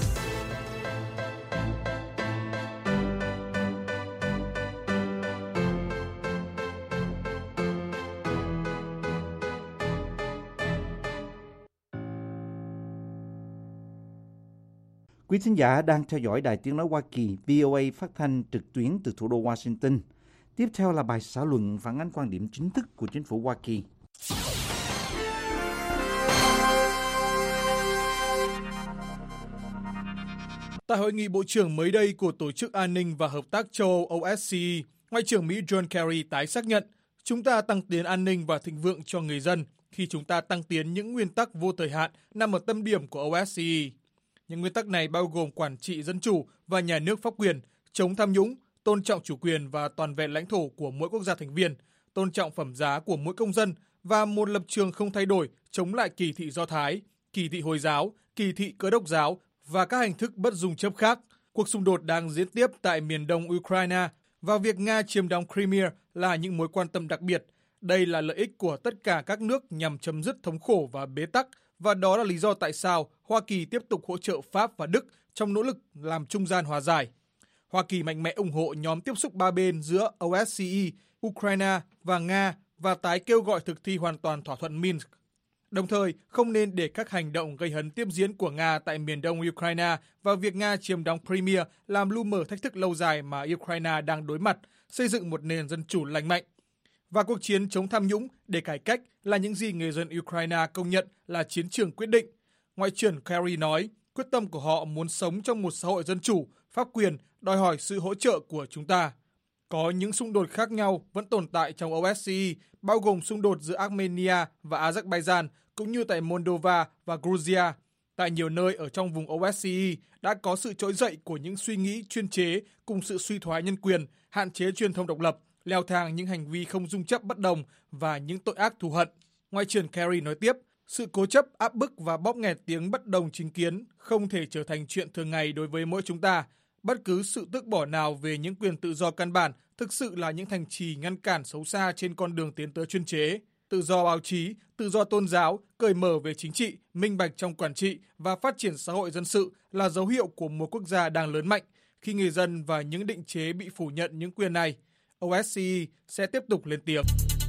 Quý thính giả đang theo dõi Đài Tiếng Nói Hoa Kỳ V O A phát thanh trực tuyến từ thủ đô Washington. Tiếp theo là bài xã luận phản ánh quan điểm chính thức của chính phủ Hoa Kỳ. Tại hội nghị bộ trưởng mới đây của Tổ chức An ninh và Hợp tác châu Âu O S C E, Ngoại trưởng Mỹ John Kerry tái xác nhận, chúng ta tăng tiến an ninh và thịnh vượng cho người dân khi chúng ta tăng tiến những nguyên tắc vô thời hạn nằm ở tâm điểm của O S C E. Những nguyên tắc này bao gồm quản trị dân chủ và nhà nước pháp quyền, chống tham nhũng, tôn trọng chủ quyền và toàn vẹn lãnh thổ của mỗi quốc gia thành viên, tôn trọng phẩm giá của mỗi công dân và một lập trường không thay đổi chống lại kỳ thị Do Thái, kỳ thị Hồi giáo, kỳ thị Cơ đốc giáo và các hình thức bất dung chấp khác. Cuộc xung đột đang diễn tiếp tại miền đông Ukraine và việc Nga chiếm đóng Crimea là những mối quan tâm đặc biệt. Đây là lợi ích của tất cả các nước nhằm chấm dứt thống khổ và bế tắc, và đó là lý do tại sao Hoa Kỳ tiếp tục hỗ trợ Pháp và Đức trong nỗ lực làm trung gian hòa giải. Hoa Kỳ mạnh mẽ ủng hộ nhóm tiếp xúc ba bên giữa O S C E, Ukraine và Nga và tái kêu gọi thực thi hoàn toàn thỏa thuận Minsk. Đồng thời, không nên để các hành động gây hấn tiếp diễn của Nga tại miền đông Ukraine và việc Nga chiếm đóng Crimea làm lu mờ thách thức lâu dài mà Ukraine đang đối mặt, xây dựng một nền dân chủ lành mạnh. Và cuộc chiến chống tham nhũng để cải cách là những gì người dân Ukraine công nhận là chiến trường quyết định. Ngoại trưởng Kerry nói, quyết tâm của họ muốn sống trong một xã hội dân chủ, pháp quyền, đòi hỏi sự hỗ trợ của chúng ta. Có những xung đột khác nhau vẫn tồn tại trong O S C E, bao gồm xung đột giữa Armenia và Azerbaijan, cũng như tại Moldova và Georgia. Tại nhiều nơi ở trong vùng O S C E đã có sự trỗi dậy của những suy nghĩ chuyên chế cùng sự suy thoái nhân quyền, hạn chế truyền thông độc lập, leo thang những hành vi không dung chấp bất đồng và những tội ác thù hận. Ngoại trưởng Kerry nói tiếp, sự cố chấp, áp bức và bóp nghẹt tiếng bất đồng chính kiến không thể trở thành chuyện thường ngày đối với mỗi chúng ta. Bất cứ sự tước bỏ nào về những quyền tự do căn bản thực sự là những thành trì ngăn cản xấu xa trên con đường tiến tới chuyên chế. Tự do báo chí, tự do tôn giáo, cởi mở về chính trị, minh bạch trong quản trị và phát triển xã hội dân sự là dấu hiệu của một quốc gia đang lớn mạnh. Khi người dân và những định chế bị phủ nhận những quyền này, O S C E sẽ tiếp tục lên tiếng.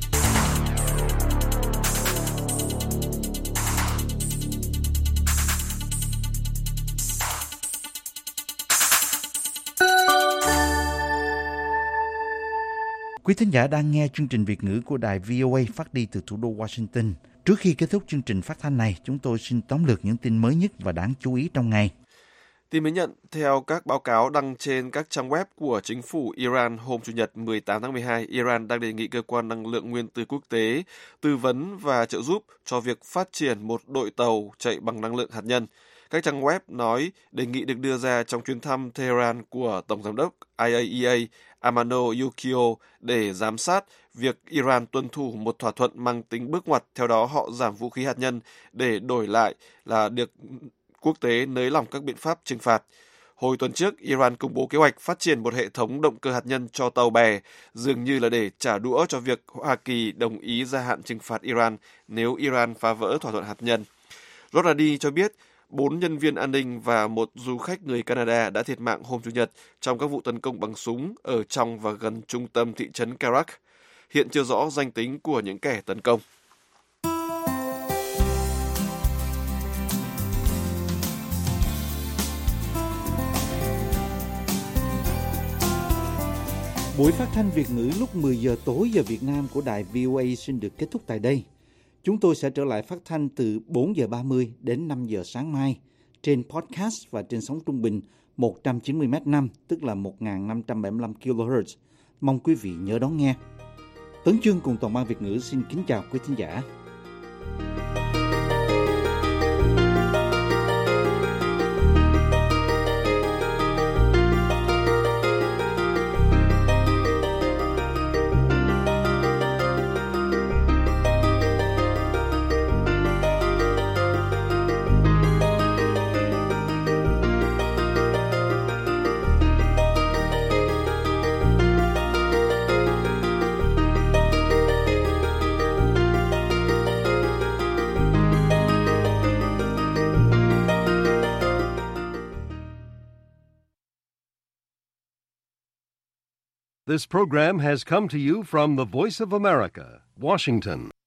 Quý thính giả đang nghe chương trình Việt ngữ của đài V O A phát đi từ thủ đô Washington. Trước khi kết thúc chương trình phát thanh này, chúng tôi xin tóm lược những tin mới nhất và đáng chú ý trong ngày. Tin mới nhận, theo các báo cáo đăng trên các trang web của chính phủ Iran hôm Chủ nhật mười tám tháng mười hai, Iran đang đề nghị cơ quan năng lượng nguyên tử quốc tế tư vấn và trợ giúp cho việc phát triển một đội tàu chạy bằng năng lượng hạt nhân. Các trang web nói đề nghị được đưa ra trong chuyến thăm Tehran của Tổng giám đốc I A E A Amano Yukio để giám sát việc Iran tuân thủ một thỏa thuận mang tính bước ngoặt, theo đó họ giảm vũ khí hạt nhân để đổi lại là được quốc tế nới lỏng các biện pháp trừng phạt. Hồi tuần trước, Iran công bố kế hoạch phát triển một hệ thống động cơ hạt nhân cho tàu bè, dường như là để trả đũa cho việc Hoa Kỳ đồng ý gia hạn trừng phạt Iran nếu Iran phá vỡ thỏa thuận hạt nhân. Rossadi cho biết, bốn nhân viên an ninh và một du khách người Canada đã thiệt mạng hôm Chủ nhật trong các vụ tấn công bằng súng ở trong và gần trung tâm thị trấn Karak. Hiện chưa rõ danh tính của những kẻ tấn công. Buổi phát thanh Việt ngữ lúc mười giờ tối giờ Việt Nam của đài V O A xin được kết thúc tại đây. Chúng tôi sẽ trở lại phát thanh từ bốn giờ ba mươi đến năm giờ sáng mai trên podcast và trên sóng trung bình một trăm chín mươi mét năm, tức là một nghìn năm trăm bảy mươi lăm ki lô héc. Mong quý vị nhớ đón nghe. Tấn Chương cùng toàn ban Việt ngữ xin kính chào quý thính giả. This program has come to you from the Voice of America, Washington.